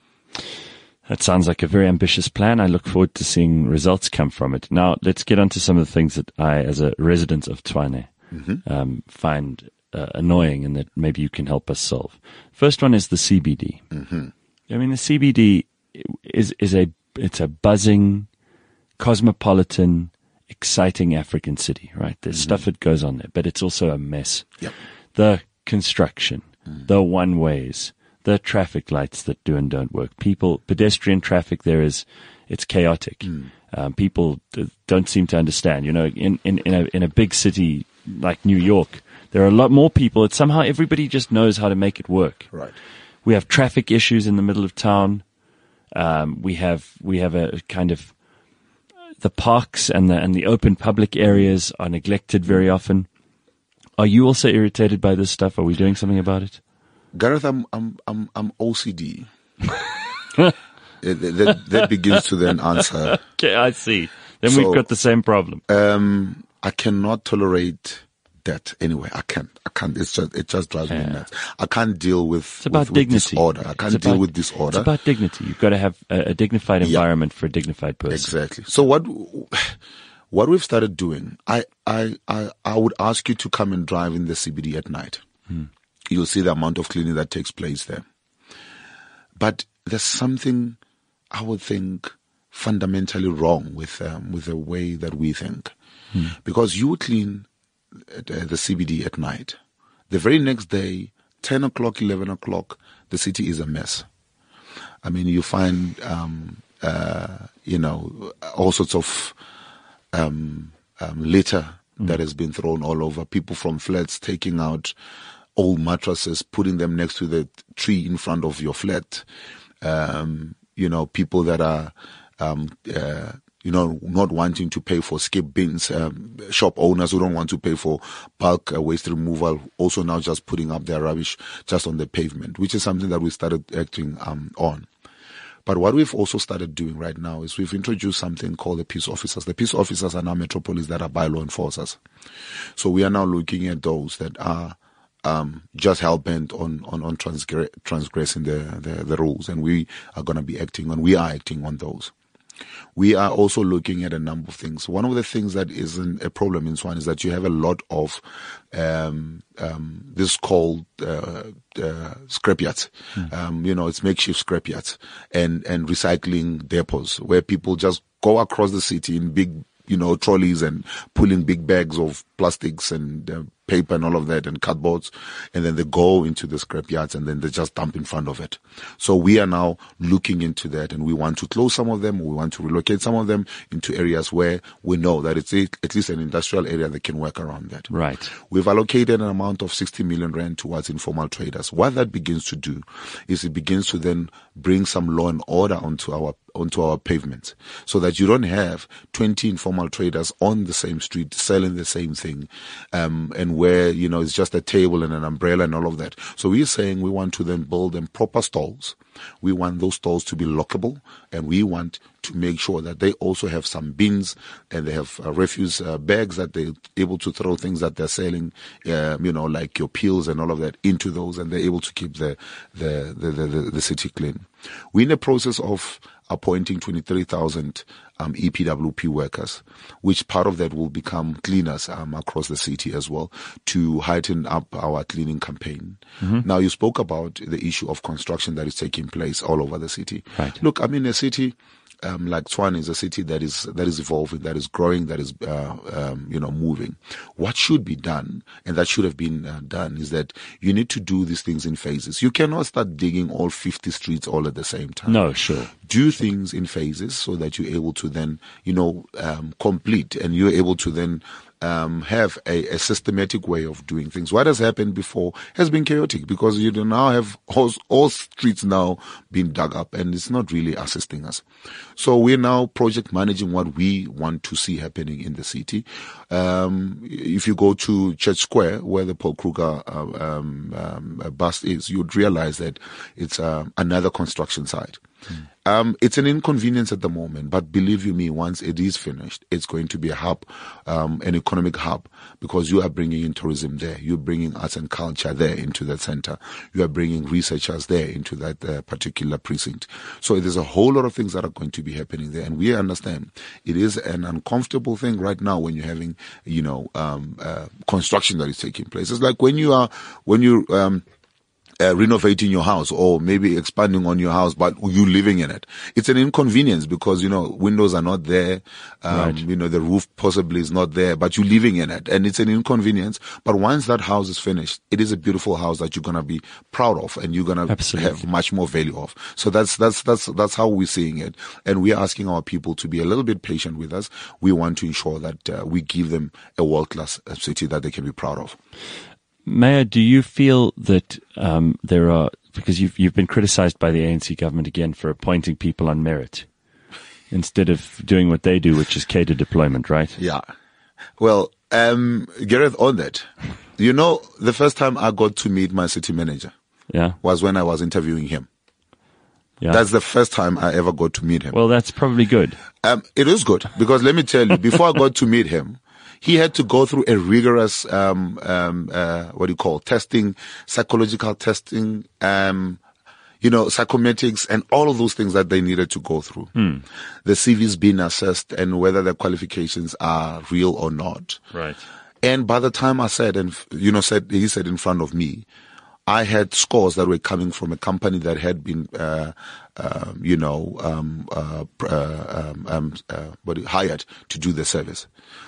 That sounds like a very ambitious plan. I look forward to seeing results come from it. Now, let's get on to some of the things that I, as a resident of Tshwane, mm-hmm. um, find uh, annoying and that maybe you can help us solve. First one is the C B D. Mm-hmm. I mean, the C B D is is a it's a buzzing, cosmopolitan, exciting African city, right? There's mm-hmm. stuff that goes on there, but it's also a mess. Yep. The construction, mm. the one-ways, the traffic lights that do and don't work. People, pedestrian traffic there is, it's chaotic. Mm. Um, people d- don't seem to understand. You know, in, in, in, a, in a big city like New York, there are a lot more people. It's somehow everybody just knows how to make it work. Right. We have traffic issues in the middle of town. Um, we have we have a kind of the parks and the and the open public areas are neglected very often. Are you also irritated by this stuff? Are we doing something about it? Gareth, I'm I'm I'm I'm O C D. it, that, that begins to then answer. Okay, I see. Then So, we've got the same problem. Um, I cannot tolerate that anyway. I can't. I can't. It's just it just drives Yeah. me nuts. I can't deal with, It's about with, with dignity. disorder. I can't It's deal about- with disorder. It's about dignity. You've got to have a, a dignified Yeah. environment for a dignified person. Exactly. So what what we've started doing, I, I, I, I would ask you to come and drive in the C B D at night. Hmm. You'll see the amount of cleaning that takes place there. But there's something I would think fundamentally wrong with um, with the way that we think, Hmm. because you clean the, the C B D at night. The very next day, ten o'clock, eleven o'clock, the city is a mess. I mean, you find, um, uh, you know, all sorts of um, um, litter mm. that has been thrown all over. People from flats taking out old mattresses, putting them next to the tree in front of your flat. Um, you know, people that are, um, uh, you know, not wanting to pay for skip bins, um, shop owners who don't want to pay for bulk uh, waste removal, also now just putting up their rubbish just on the pavement, which is something that we started acting um, on. But what we've also started doing right now is we've introduced something called the peace officers. The peace officers are now metropolises that are bylaw enforcers. So we are now looking at those that are um, just hell-bent on, on, on transgre- transgressing the, the, the rules. And we are going to be acting on, we are acting on those. We are also looking at a number of things. One of the things that is a problem in Tshwane is that you have a lot of um, um, this called uh, uh, scrapyards. Mm. Um, you know, it's makeshift scrapyards and and recycling depots where people just go across the city in big, you know, trolleys and pulling big bags of plastics and uh, paper and all of that and cardboards, and then they go into the scrapyards and then they just dump in front of it. So we are now looking into that, and we want to close some of them. We want to relocate some of them into areas where we know that it's a, at least an industrial area that can work around that. Right. We've allocated an amount of sixty million rand towards informal traders. What that begins to do is it begins to then bring some law and order onto our onto our pavements, so that you don't have twenty informal traders on the same street selling the same thing, um, and where, you know, it's just a table and an umbrella and all of that. So we're saying we want to then build them proper stalls. We want those stalls to be lockable, and we want to make sure that they also have some bins and they have uh, refuse uh, bags that they're able to throw things that they're selling, uh, you know, like your peels and all of that into those, and they're able to keep the the the, the, the, the city clean. We're in the process of appointing twenty-three thousand um, E P W P workers, which part of that will become cleaners um, across the city as well, to heighten up our cleaning campaign. Mm-hmm. Now, you spoke about the issue of construction that is taking place all over the city. Right. Look, I mean, a city um, like Tshwane is a city that is that is evolving, that is growing, that is uh, um, you know moving. What should be done, and that should have been uh, done, is that you need to do these things in phases. You cannot start digging all fifty streets all at the same time. No, sure. Do things in phases so that you're able to then, you know, um, complete, and you're able to then um, have a, a systematic way of doing things. What has happened before has been chaotic, because you now have all, all streets now being dug up, and it's not really assisting us. So we're now project managing what we want to see happening in the city. Um, if you go to Church Square, where the Paul Kruger uh, um, um, bust is, you'd realize that it's uh, another construction site. Mm. Um, it's an inconvenience at the moment, but believe you me, once it is finished, it's going to be a hub, um, an economic hub, because you are bringing in tourism there. You're bringing arts and culture there into that center. You are bringing researchers there into that uh, particular precinct. So there's a whole lot of things that are going to be happening there. And we understand it is an uncomfortable thing right now when you're having, you know, um, uh, construction that is taking place. It's like when you are, when you, um, Uh, renovating your house or maybe expanding on your house, but you living in it. It's an inconvenience because, you know, windows are not there. Um, right. You know, the roof possibly is not there, but you're living in it and it's an inconvenience. But once that house is finished, it is a beautiful house that you're going to be proud of and you're going to have much more value of. So that's, that's, that's, that's how we're seeing it. And we're asking our people to be a little bit patient with us. We want to ensure that uh, we give them a world-class city that they can be proud of. Mayor, do you feel that um, there are, because you've you've been criticized by the A N C government again for appointing people on merit instead of doing what they do, which is cater deployment, right? Yeah. Well, um, Gareth, on that, you know, the first time I got to meet my city manager yeah. was when I was interviewing him. Yeah. That's the first time I ever got to meet him. Well, that's probably good. Um, it is good because let me tell you, before I got to meet him, he had to go through a rigorous, um, um, uh, what do you call, testing, psychological testing, um, you know, psychometrics and all of those things that they needed to go through. Hmm. The C V's being assessed and whether the qualifications are real or not. Right. And by the time I said, and, you know, said, he said in front of me, I had scores that were coming from a company that had been, uh, uh, you know, um, uh, uh, um, um, uh, what, hired to do the service.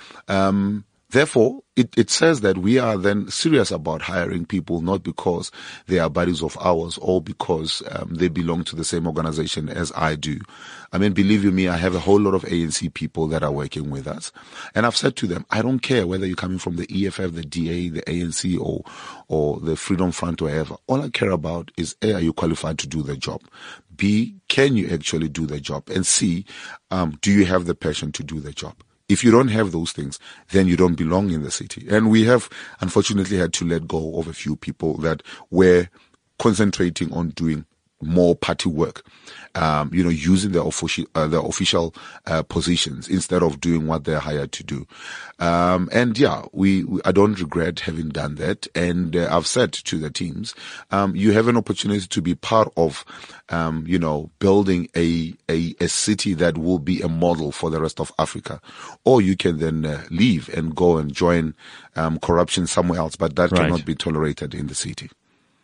Um, therefore, it, it says that we are then serious about hiring people, not because they are buddies of ours or because um, they belong to the same organization as I do. I mean, believe you me, I have a whole lot of A N C people that are working with us. And I've said to them, I don't care whether you're coming from the E F F, the D A, the A N C or, or the Freedom Front or whatever. All I care about is A, are you qualified to do the job? B, can you actually do the job? And C, um, do you have the passion to do the job? If you don't have those things, then you don't belong in the city. And we have, unfortunately, had to let go of a few people that were concentrating on doing more party work, um, you know, using their official, uh, their official, uh, positions instead of doing what they're hired to do. Um, and yeah, we, we, I don't regret having done that. And uh, I've said to the teams, um, you have an opportunity to be part of, um, you know, building a, a, a city that will be a model for the rest of Africa. Or you can then uh, leave and go and join, um, corruption somewhere else, but that right. cannot be tolerated in the city.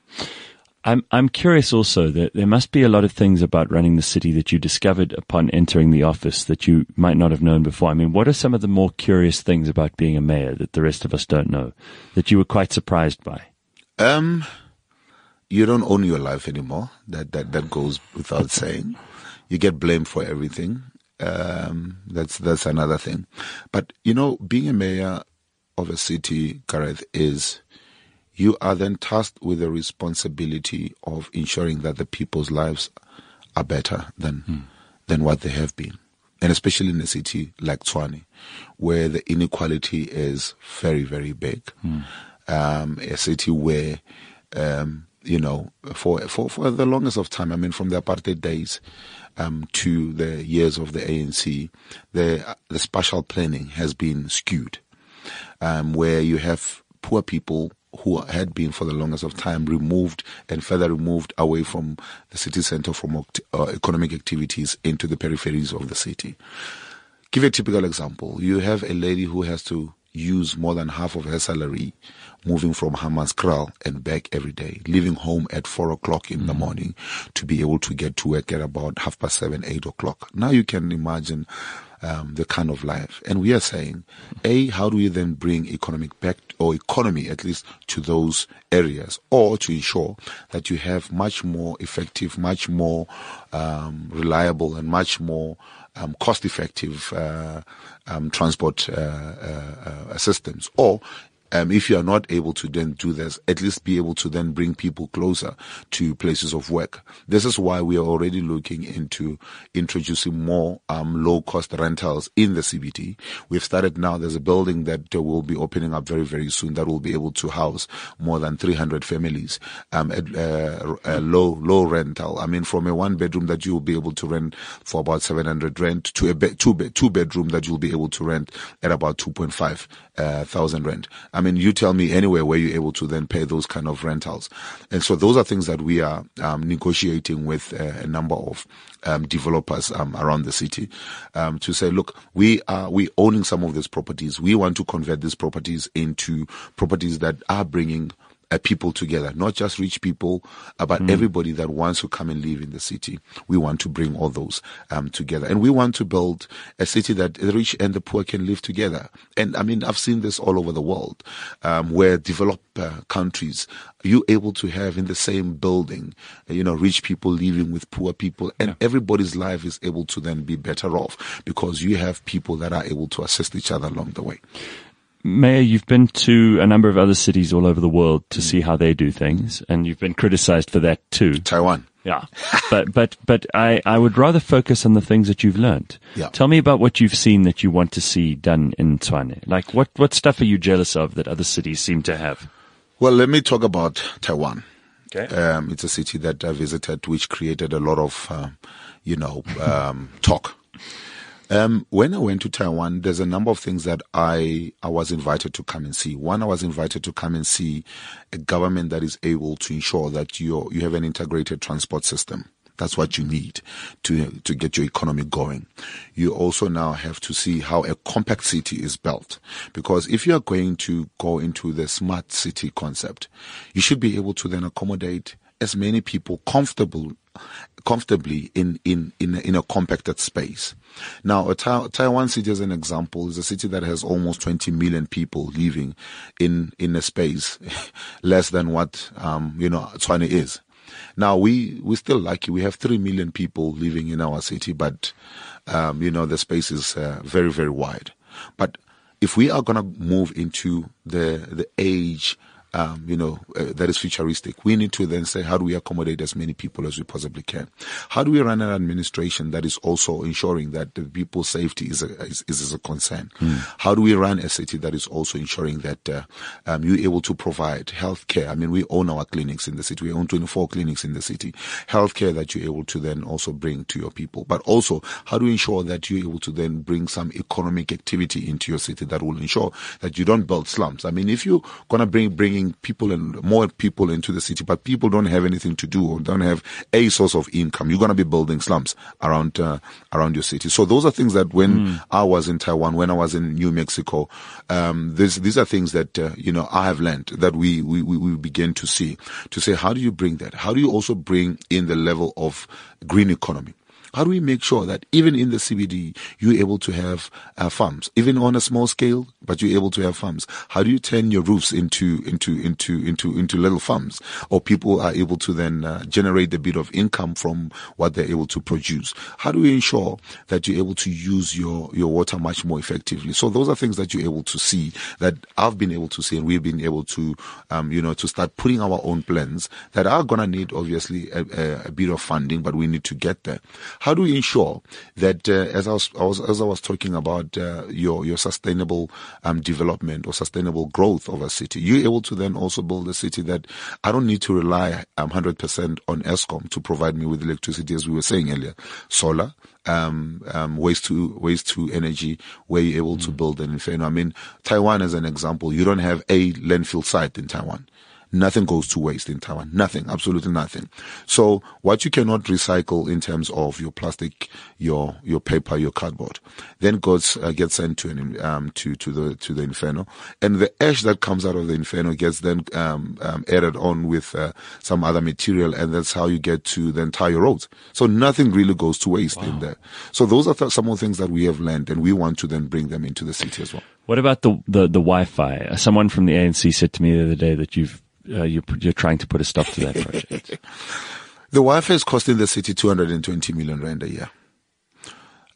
I'm I'm curious also that there must be a lot of things about running the city that you discovered upon entering the office that you might not have known before. I mean, what are some of the more curious things about being a mayor that the rest of us don't know, that you were quite surprised by? Um, you don't own your life anymore. That that that goes without saying. You get blamed for everything. Um, that's that's another thing. But you know, being a mayor of a city, Gareth, is you are then tasked with the responsibility of ensuring that the people's lives are better than mm. than what they have been. And especially in a city like Tshwane, where the inequality is very, very big. Mm. Um, a city where, um, you know, for, for, for the longest of time, I mean, from the apartheid days um, to the years of the A N C, the, the spatial planning has been skewed, um, where you have poor people who had been for the longest of time removed and further removed away from the city center from uh, economic activities into the peripheries of the city. Give a typical example. You have a lady who has to use more than half of her salary moving from Hammanskraal and back every day, leaving home at four o'clock in mm. the morning to be able to get to work at about half past seven, eight o'clock. Now you can imagine Um, the kind of life. And we are saying, A, how do we then bring economic back, or economy at least, to those areas, or to ensure that you have much more effective, much more um, reliable and much more um, cost-effective uh, um, transport uh, uh, uh, systems, or Um, if you are not able to then do this, at least be able to then bring people closer to places of work. This is why we are already looking into introducing more um, low-cost rentals in the C B D. We've started now. There's a building that uh, will be opening up very, very soon that will be able to house more than three hundred families um, at uh, a low, low rental. I mean, from a one-bedroom that you will be able to rent for about seven hundred rent to a be- two be- two bedroom that you'll be able to rent at about two point five uh, thousand rent. I mean, you tell me anywhere where you're able to then pay those kind of rentals. And so those are things that we are um, negotiating with uh, a number of um, developers um, around the city um, to say, look, we are we owning some of these properties. We want to convert these properties into properties that are bringing Uh, people together, not just rich people, uh, but mm. everybody that wants to come and live in the city. We want to bring all those um, together. And we want to build a city that the rich and the poor can live together. And I mean, I've seen this all over the world, um, where developed uh, countries, you're able to have in the same building, you know, rich people living with poor people, and yeah. everybody's life is able to then be better off because you have people that are able to assist each other along the way. Mayor, you've been to a number of other cities all over the world to see how they do things, and you've been criticized for that too. Taiwan. Yeah. but but but I, I would rather focus on the things that you've learned. Yeah. Tell me about what you've seen that you want to see done in Tshwane. Like, what, what stuff are you jealous of that other cities seem to have? Well, let me talk about Taiwan. Okay. Um, it's a city that I visited, which created a lot of, uh, you know, um, talk. Um, when I went to Taiwan, there's a number of things that I, I was invited to come and see. One, I was invited to come and see a government that is able to ensure that you you have an integrated transport system. That's what you need to, to get your economy going. You also now have to see how a compact city is built. Because if you are going to go into the smart city concept, you should be able to then accommodate as many people comfortable comfortably in, in, in, a, in a compacted space. Now, a ta- Taiwan city, as an example, is a city that has almost twenty million people living in, in a space less than what, um, you know, Tshwane is. Now, we, we're still lucky. We have three million people living in our city, but, um, you know, the space is uh, very, very wide. But if we are going to move into the, the age Um, you know, uh, that is futuristic, we need to then say, how do we accommodate as many people as we possibly can? How do we run an administration that is also ensuring that the people's safety is a, is, is a concern? Mm. How do we run a city that is also ensuring that uh, um, you're able to provide health care? I mean, we own our clinics in the city. We own twenty-four clinics in the city. Health care that you're able to then also bring to your people. But also, how do we ensure that you're able to then bring some economic activity into your city that will ensure that you don't build slums? I mean, if you're going to bring, bringing people and more people into the city, but people don't have anything to do or don't have a source of income, you're going to be building slums around uh, around your city. So those are things that when mm. I was in Taiwan, when I was in New Mexico, um, this, these are things that uh, you know I have learned that we, we we begin to see. To say, how do you bring that? How do you also bring in the level of green economy? How do we make sure that even in the C B D, you're able to have uh, farms, even on a small scale, but you're able to have farms? How do you turn your roofs into, into, into, into, into little farms? Or people are able to then uh, generate a bit of income from what they're able to produce? How do we ensure that you're able to use your, your water much more effectively? So those are things that you're able to see, that I've been able to see, and we've been able to, um, you know, to start putting our own plans that are going to need, obviously, a, a, a bit of funding, but we need to get there. How do we ensure that, uh, as I was, I was, as I was talking about uh, your your sustainable um, development or sustainable growth of a city, you're able to then also build a city that I don't need to rely um, one hundred percent on Eskom to provide me with electricity, as we were saying earlier. Solar, um, um, waste to waste to energy, where you're able mm. to build an inferno. I mean, Taiwan as an example, you don't have a landfill site in Taiwan. Nothing goes to waste in Taiwan. Nothing. Absolutely nothing. So what you cannot recycle in terms of your plastic, your, your paper, your cardboard, then goes, uh, gets sent to an, um, to, to the, to the inferno. And the ash that comes out of the inferno gets then, um, um, added on with, uh, some other material. And that's how you get to the entire roads. So nothing really goes to waste wow. in there. So those are th- some of the things that we have learned, and we want to then bring them into the city as well. What about the, the, the Wi-Fi? Someone from the A N C said to me the other day that you've, Uh, you're, you're trying to put a stop to that project. The Wi-Fi is costing the city two hundred twenty million rand a year.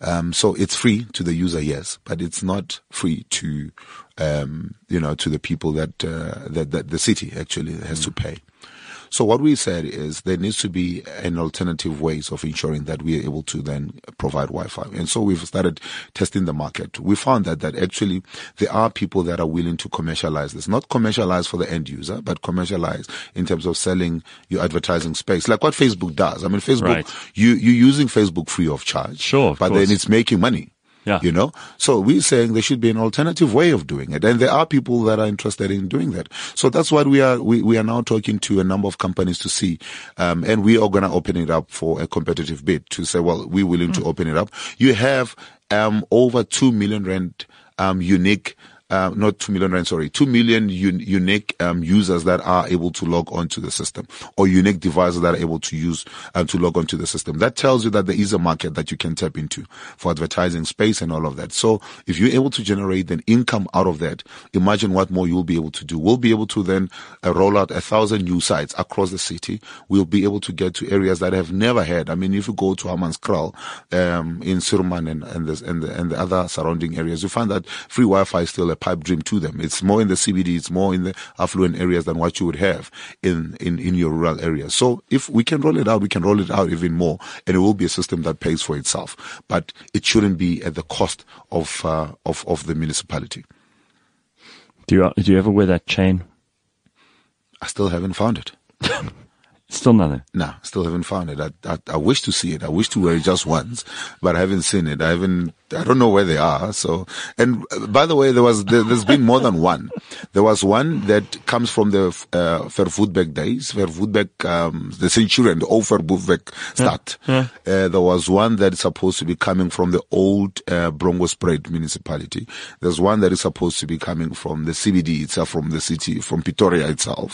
Um, so it's free to the user, yes, but it's not free to, um, you know, to the people that, uh, that, that the city actually has mm. to pay. So what we said is there needs to be an alternative ways of ensuring that we are able to then provide Wi-Fi. And so we've started testing the market. We found that, that actually there are people that are willing to commercialize this, not commercialize for the end user, but commercialize in terms of selling your advertising space, like what Facebook does. I mean, Facebook, right. you, you're using Facebook free of charge. Sure. Of but course. Then it's making money. Yeah. You know, so we're saying there should be an alternative way of doing it. And there are people that are interested in doing that. So that's what we are, we, we are now talking to a number of companies to see. Um, and we are going to open it up for a competitive bid to say, well, we're willing mm. to open it up. You have, um, over two million rand, um, unique Uh, not two million rand, sorry, two million un- unique um, users that are able to log onto the system, or unique devices that are able to use uh, to log onto the system. That tells you that there is a market that you can tap into for advertising space and all of that. So if you're able to generate an income out of that, imagine what more you'll be able to do. We'll be able to then uh, roll out a thousand new sites across the city. We'll be able to get to areas that have never had. I mean, if you go to Hammanskraal, um, in Suruman and, and, the, and, the, and the other surrounding areas, you find that free Wi-Fi is still a pipe dream to them. It's more in the C B D, it's more in the affluent areas than what you would have in, in, in your rural areas. So if we can roll it out, we can roll it out even more, and it will be a system that pays for itself. But it shouldn't be at the cost of, uh, of, of the municipality. Do you, do you ever wear that chain? I still haven't found it. Still nothing? No, still haven't found it. I, I, I wish to see it. I wish to wear it just once, but I haven't seen it. I haven't, I don't know where they are. So, and uh, by the way, there was, there, there's been more than one. There was one that comes from the, uh, Vervoetbeek days, Vervoetbeek, um, the Centurion, the old Vervoetbeek start. Yeah, yeah. Uh, there was one that is supposed to be coming from the old, uh, Bronkhorstspruit municipality. There's one that is supposed to be coming from the C B D itself, from the city, from Pretoria itself.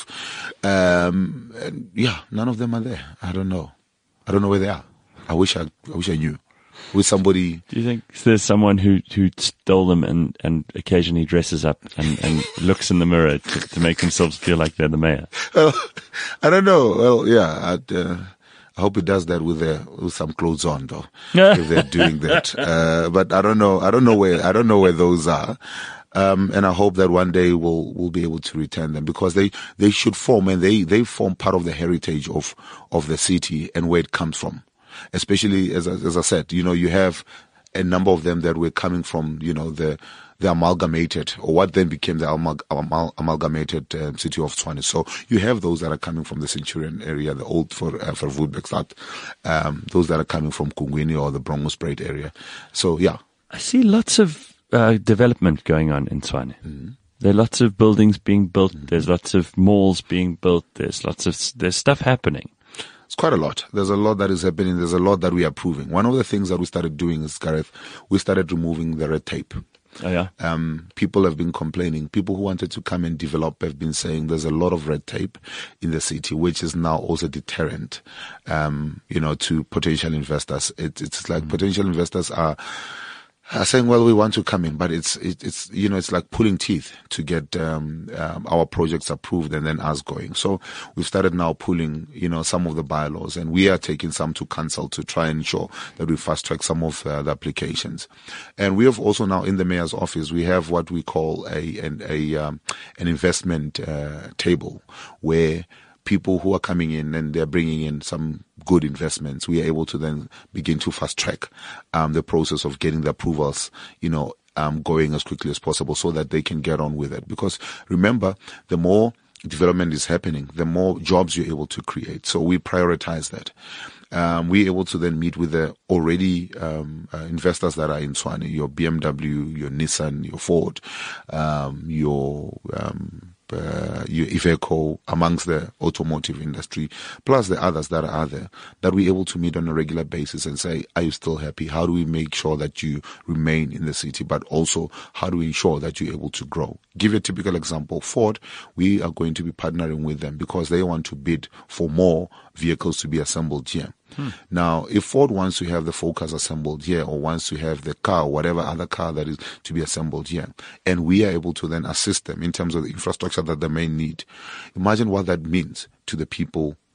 Um, and yeah, none of them are there. I don't know. I don't know where they are. I wish I, I wish I knew. With somebody. Do you think there's someone who, who stole them and, and occasionally dresses up and, and looks in the mirror to, to make themselves feel like they're the mayor? Well, I don't know. Well, yeah, I'd, uh, I hope he does that with their, with some clothes on though, if they're doing that. Uh, but I don't know. I don't know where, I don't know where those are. Um, and I hope that one day we'll, we'll be able to return them, because they, they should form, and they, they form part of the heritage of, of the city and where it comes from. Especially, as, as I said, you know, you have a number of them that were coming from, you know, the, the amalgamated, or what then became the amal, amal, amalgamated um, city of Tshwane. So you have those that are coming from the Centurion area, the old for, uh, for Vervoetbeek, um, those that are coming from Kungwini or the Bronkhorstspruit area. So, yeah. I see lots of uh, development going on in Tshwane. Mm-hmm. There are lots of buildings being built. Mm-hmm. There's lots of malls being built. There's lots of, there's stuff happening. It's quite a lot. There's a lot that is happening. There's a lot that we are proving. One of the things that we started doing is, Gareth, we started removing the red tape. Oh, yeah. Um, people have been complaining. People who wanted to come and develop have been saying there's a lot of red tape in the city, which is now also deterrent, um, you know, to potential investors. It, it's like mm-hmm. potential investors are, are saying, well, we want to come in, but it's, it, it's, you know, it's like pulling teeth to get, um, um, our projects approved and then us going. So we've started now pulling, you know, some of the bylaws, and we are taking some to council to try and ensure that we fast track some of uh, the applications. And we have also now in the mayor's office, we have what we call a, an, a, um, an investment, uh, table where people who are coming in and they're bringing in some good investments, we are able to then begin to fast track um, the process of getting the approvals, you know, um, going as quickly as possible so that they can get on with it. Because remember, the more development is happening, the more jobs you're able to create. So we prioritize that. Um, we're able to then meet with the already um, uh, investors that are in Tshwane, your B M W, your Nissan, your Ford, um, your um, Uh, Iveco, amongst the automotive industry, plus the others that are there, that we're able to meet on a regular basis and say, are you still happy? How do we make sure that you remain in the city? But also, how do we ensure that you're able to grow? Give you a typical example. Ford, we are going to be partnering with them because they want to bid for more vehicles to be assembled here. Hmm. Now, if Ford wants to have the Focus assembled here, or wants to have the car, whatever other car that is to be assembled here, and we are able to then assist them in terms of the infrastructure that they may need, imagine what that means to the people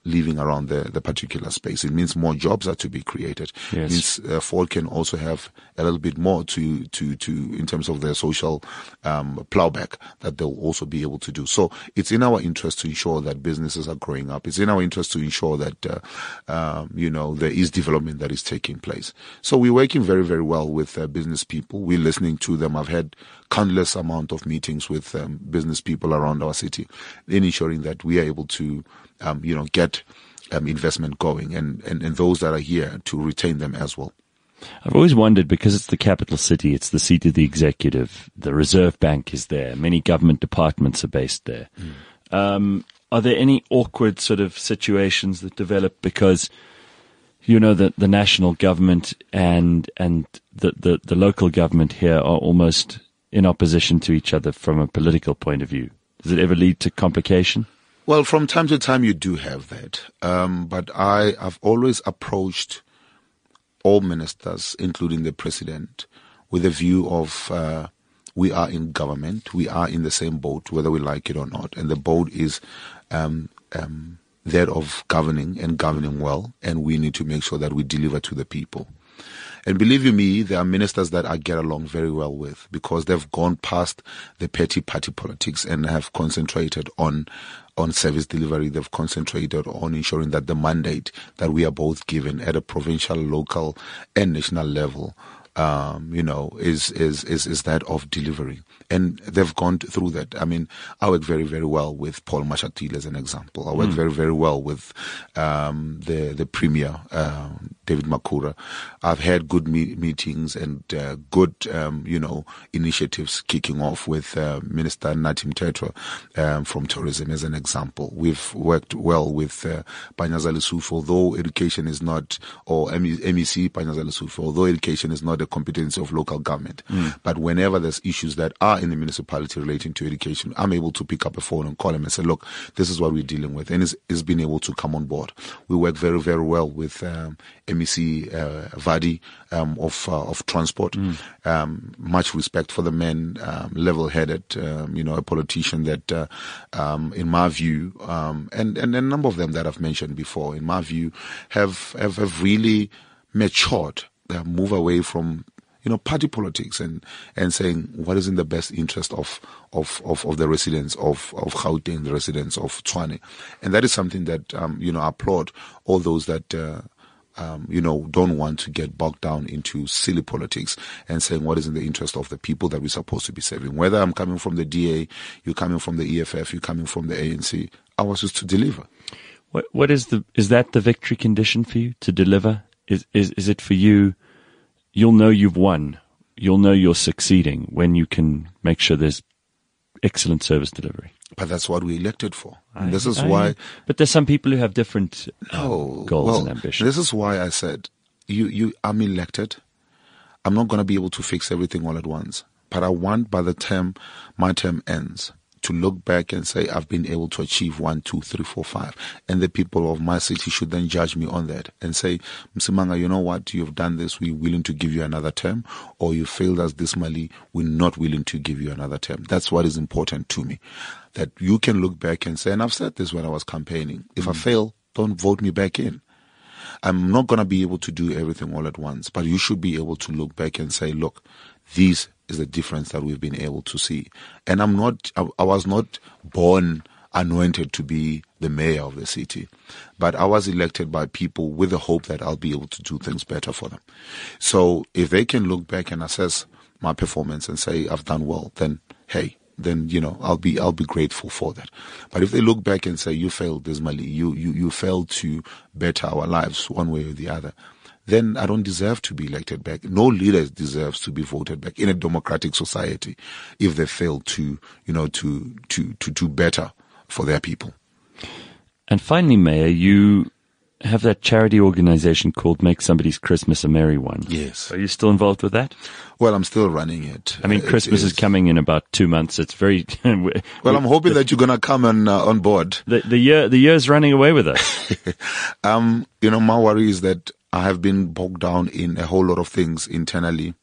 living around the, the particular space. It means more jobs are to be created. Yes. It means uh, Ford can also have a little bit more to, to, to in terms of their social um, plowback that they'll also be able to do. So it's in our interest to ensure that businesses are growing up. It's in our interest to ensure that, uh, um, you know, there is development that is taking place. So we're working very, very well with uh, business people. We're listening to them. I've had countless amount of meetings with um, business people around our city in ensuring that we are able to Um, you know, get um, investment going, and, and, and those that are here to retain them as well. I've always wondered, because it's the capital city, it's the seat of the executive, the Reserve Bank is there, many government departments are based there. Mm. Um, are there any awkward sort of situations that develop because, you know, the, the national government and and the, the, the local government here are almost in opposition to each other from a political point of view? Does it ever lead to complication? Well, from time to time you do have that. Um, but I have always approached all ministers, including the president, with a view of uh, we are in government, we are in the same boat, whether we like it or not. And the boat is um, um, that of governing and governing well, and we need to make sure that we deliver to the people. And believe you me, there are ministers that I get along very well with because they've gone past the petty party politics and have concentrated on on service delivery. They've concentrated on ensuring that the mandate that we are both given at a provincial, local, and national level, um, you know, is, is, is, is that of delivery. And they've gone through that. I mean, I work very, very well with Paul Mashatile as an example. I work mm. very, very well with um, the the Premier, uh, David Makura. I've had good me- meetings and uh, good, um, you know, initiatives kicking off with uh, Minister Natim Tetra um, from tourism as an example. We've worked well with uh, Panyaza Lesotho, although education is not, or M E C Panyaza Lesotho, although education is not a competence of local government. Mm. But whenever there's issues that are in the municipality relating to education, I'm able to pick up a phone and call him and say, look, this is what we're dealing with. And he's, he's been able to come on board. We work very, very well with um, M E C uh, Vadi um, of uh, of transport. Mm. Um, much respect for the man, um, level-headed, um, you know, a politician that, uh, um, in my view, um, and, and a number of them that I've mentioned before, in my view, have, have, have really matured, uh, move away from you know, party politics and, and saying what is in the best interest of, of, of, of the residents of, of Gauteng, the residents of Tshwane. And that is something that, um, you know, I applaud all those that, uh, um, you know, don't want to get bogged down into silly politics and saying what is in the interest of the people that we're supposed to be serving. Whether I'm coming from the D A, you're coming from the E F F, you're coming from the A N C, I was just to deliver. What, what is the, is that the victory condition for you, to deliver? Is, is, is it for you? You'll know you've won. You'll know you're succeeding when you can make sure there's excellent service delivery. But that's what we elected for. And I, this is I, why. But there's some people who have different no, um, goals well, and ambitions. This is why I said, you, you, I'm elected. I'm not going to be able to fix everything all at once. But I want, by the time my term ends, to look back and say I've been able to achieve one, two, three, four, five. And the people of my city should then judge me on that and say, Msimanga, you know what? You've done this. We're willing to give you another term. Or you failed us dismally. We're not willing to give you another term. That's what is important to me. That you can look back and say, and I've said this when I was campaigning, if mm. I fail, don't vote me back in. I'm not going to be able to do everything all at once, but you should be able to look back and say, look, these is the difference that we've been able to see. And I'm not, I, I was not born anointed to be the mayor of the city, but I was elected by people with the hope that I'll be able to do things better for them. So if they can look back and assess my performance and say I've done well, then hey, then, you know, I'll be, I'll be grateful for that. But if they look back and say you failed dismally, you, you, you failed to better our lives one way or the other, then I don't deserve to be elected back. No leader deserves to be voted back in a democratic society if they fail to, you know, to, to, to do better for their people. And finally, Mayor, you have that charity organization called Make Somebody's Christmas a Merry One. Yes. Are you still involved with that? Well, I'm still running it. I mean, uh, Christmas is, is coming in about two months. It's very well. I'm hoping the, that you're gonna come on uh, on board. The, the year, the year's running away with us. um, you know, my worry is that I have been bogged down in a whole lot of things internally,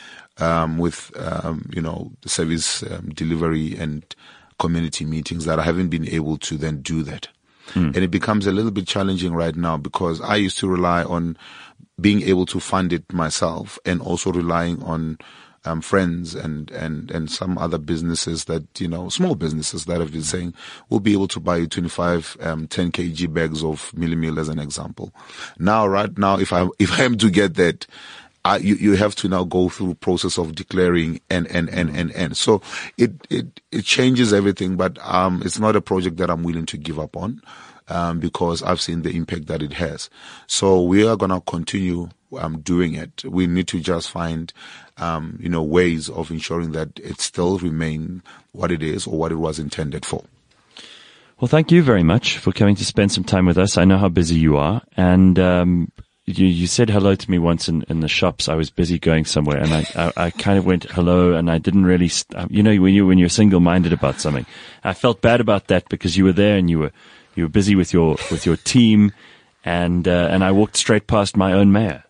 um, with um, you know, the service um, delivery and community meetings that I haven't been able to then do that. Mm. And it becomes a little bit challenging right now because I used to rely on being able to fund it myself and also relying on um, friends and, and, and some other businesses that, you know, small businesses that have been saying, we'll be able to buy you twenty-five, um, ten kilograms bags of Milli Meal as an example. Now, right now, if I, if I am to get that, I, you, you have to now go through process of declaring and, and, and, and, and. So it, it, it changes everything, but, um, it's not a project that I'm willing to give up on, um, because I've seen the impact that it has. So we are going to continue, um, doing it. We need to just find, um, you know, ways of ensuring that it still remain what it is or what it was intended for. Well, thank you very much for coming to spend some time with us. I know how busy you are, and, um, You, you said hello to me once in, in the shops. I was busy going somewhere, and I, I, I kind of went hello, and I didn't really, st- you know, when you when you're single-minded about something, I felt bad about that because you were there and you were you were busy with your with your team, and uh, and I walked straight past my own mayor.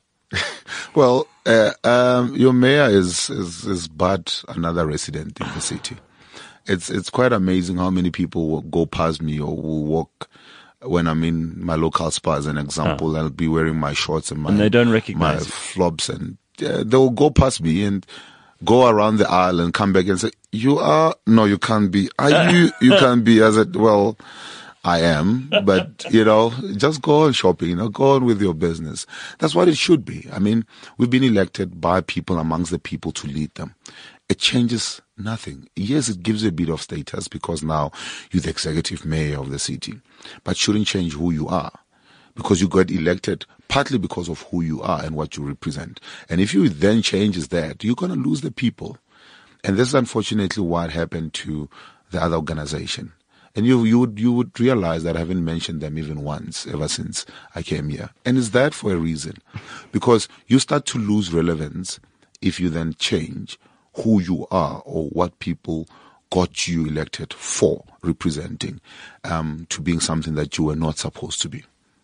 Well, uh, um, your mayor is, is is but another resident in the city. It's it's quite amazing how many people will go past me or will walk. When I'm in my local spa, as an example, oh. I'll be wearing my shorts and my, and they don't recognize my flops, and uh, they'll go past me and go around the aisle and come back and say, you are, no, you can't be. Are you, you can't be. As it, well, I am, but you know, just go on shopping, you know, go on with your business. That's what it should be. I mean, we've been elected by people amongst the people to lead them. It changes nothing. Yes, it gives a bit of status because now you're the executive mayor of the city, but shouldn't change who you are because you got elected partly because of who you are and what you represent. And if you then changes that, you're going to lose the people. And this is unfortunately what happened to the other organization. And you, you would, you would realize that I haven't mentioned them even once ever since I came here. And it's that for a reason, because you start to lose relevance if you then change who you are or what people got you elected for representing, um, to being something that you were not supposed to be.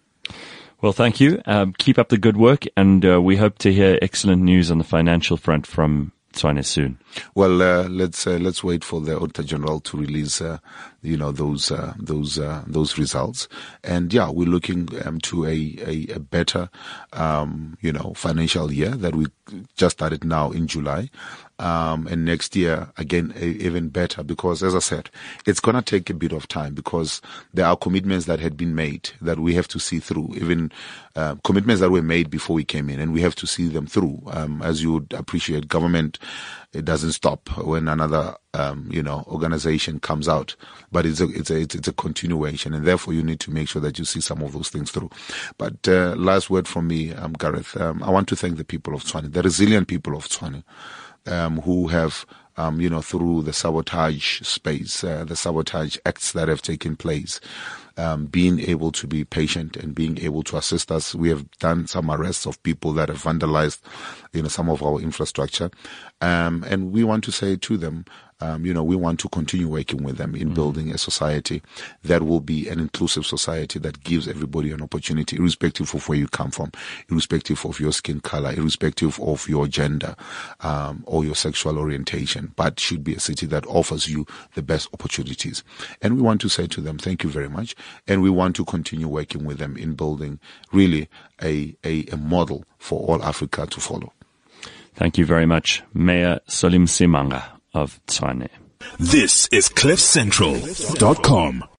Well, thank you. Um, keep up the good work, and uh, we hope to hear excellent news on the financial front from Tshwane soon. Well, uh, let's uh, let's wait for the Auditor General to release, uh, you know, those uh, those uh, those results. And yeah, we're looking um, to a, a a better, um, you know, financial year that we just started now in July. Um, and next year, again, a, even better, because as I said, it's going to take a bit of time because there are commitments that had been made that we have to see through, even uh, commitments that were made before we came in, and we have to see them through. Um, as you would appreciate, government, it doesn't stop when another, um, you know, organization comes out, but it's a, it's a, it's a continuation, and therefore you need to make sure that you see some of those things through. But, uh, last word from me, um, Gareth, um, I want to thank the people of Tshwane, the resilient people of Tshwane. Um, who have, um, you know, through the sabotage space, uh, the sabotage acts that have taken place, um, being able to be patient and being able to assist us. We have done some arrests of people that have vandalized, you know, some of our infrastructure. Um, and we want to say to them, um, you know, we want to continue working with them in mm-hmm. building a society that will be an inclusive society that gives everybody an opportunity, irrespective of where you come from, irrespective of your skin color, irrespective of your gender, um, or your sexual orientation, but should be a city that offers you the best opportunities. And we want to say to them, thank you very much. And we want to continue working with them in building really a, a, a model for all Africa to follow. Thank you very much, Mayor Solim Simanga of Tshwane. This is cliff central dot com.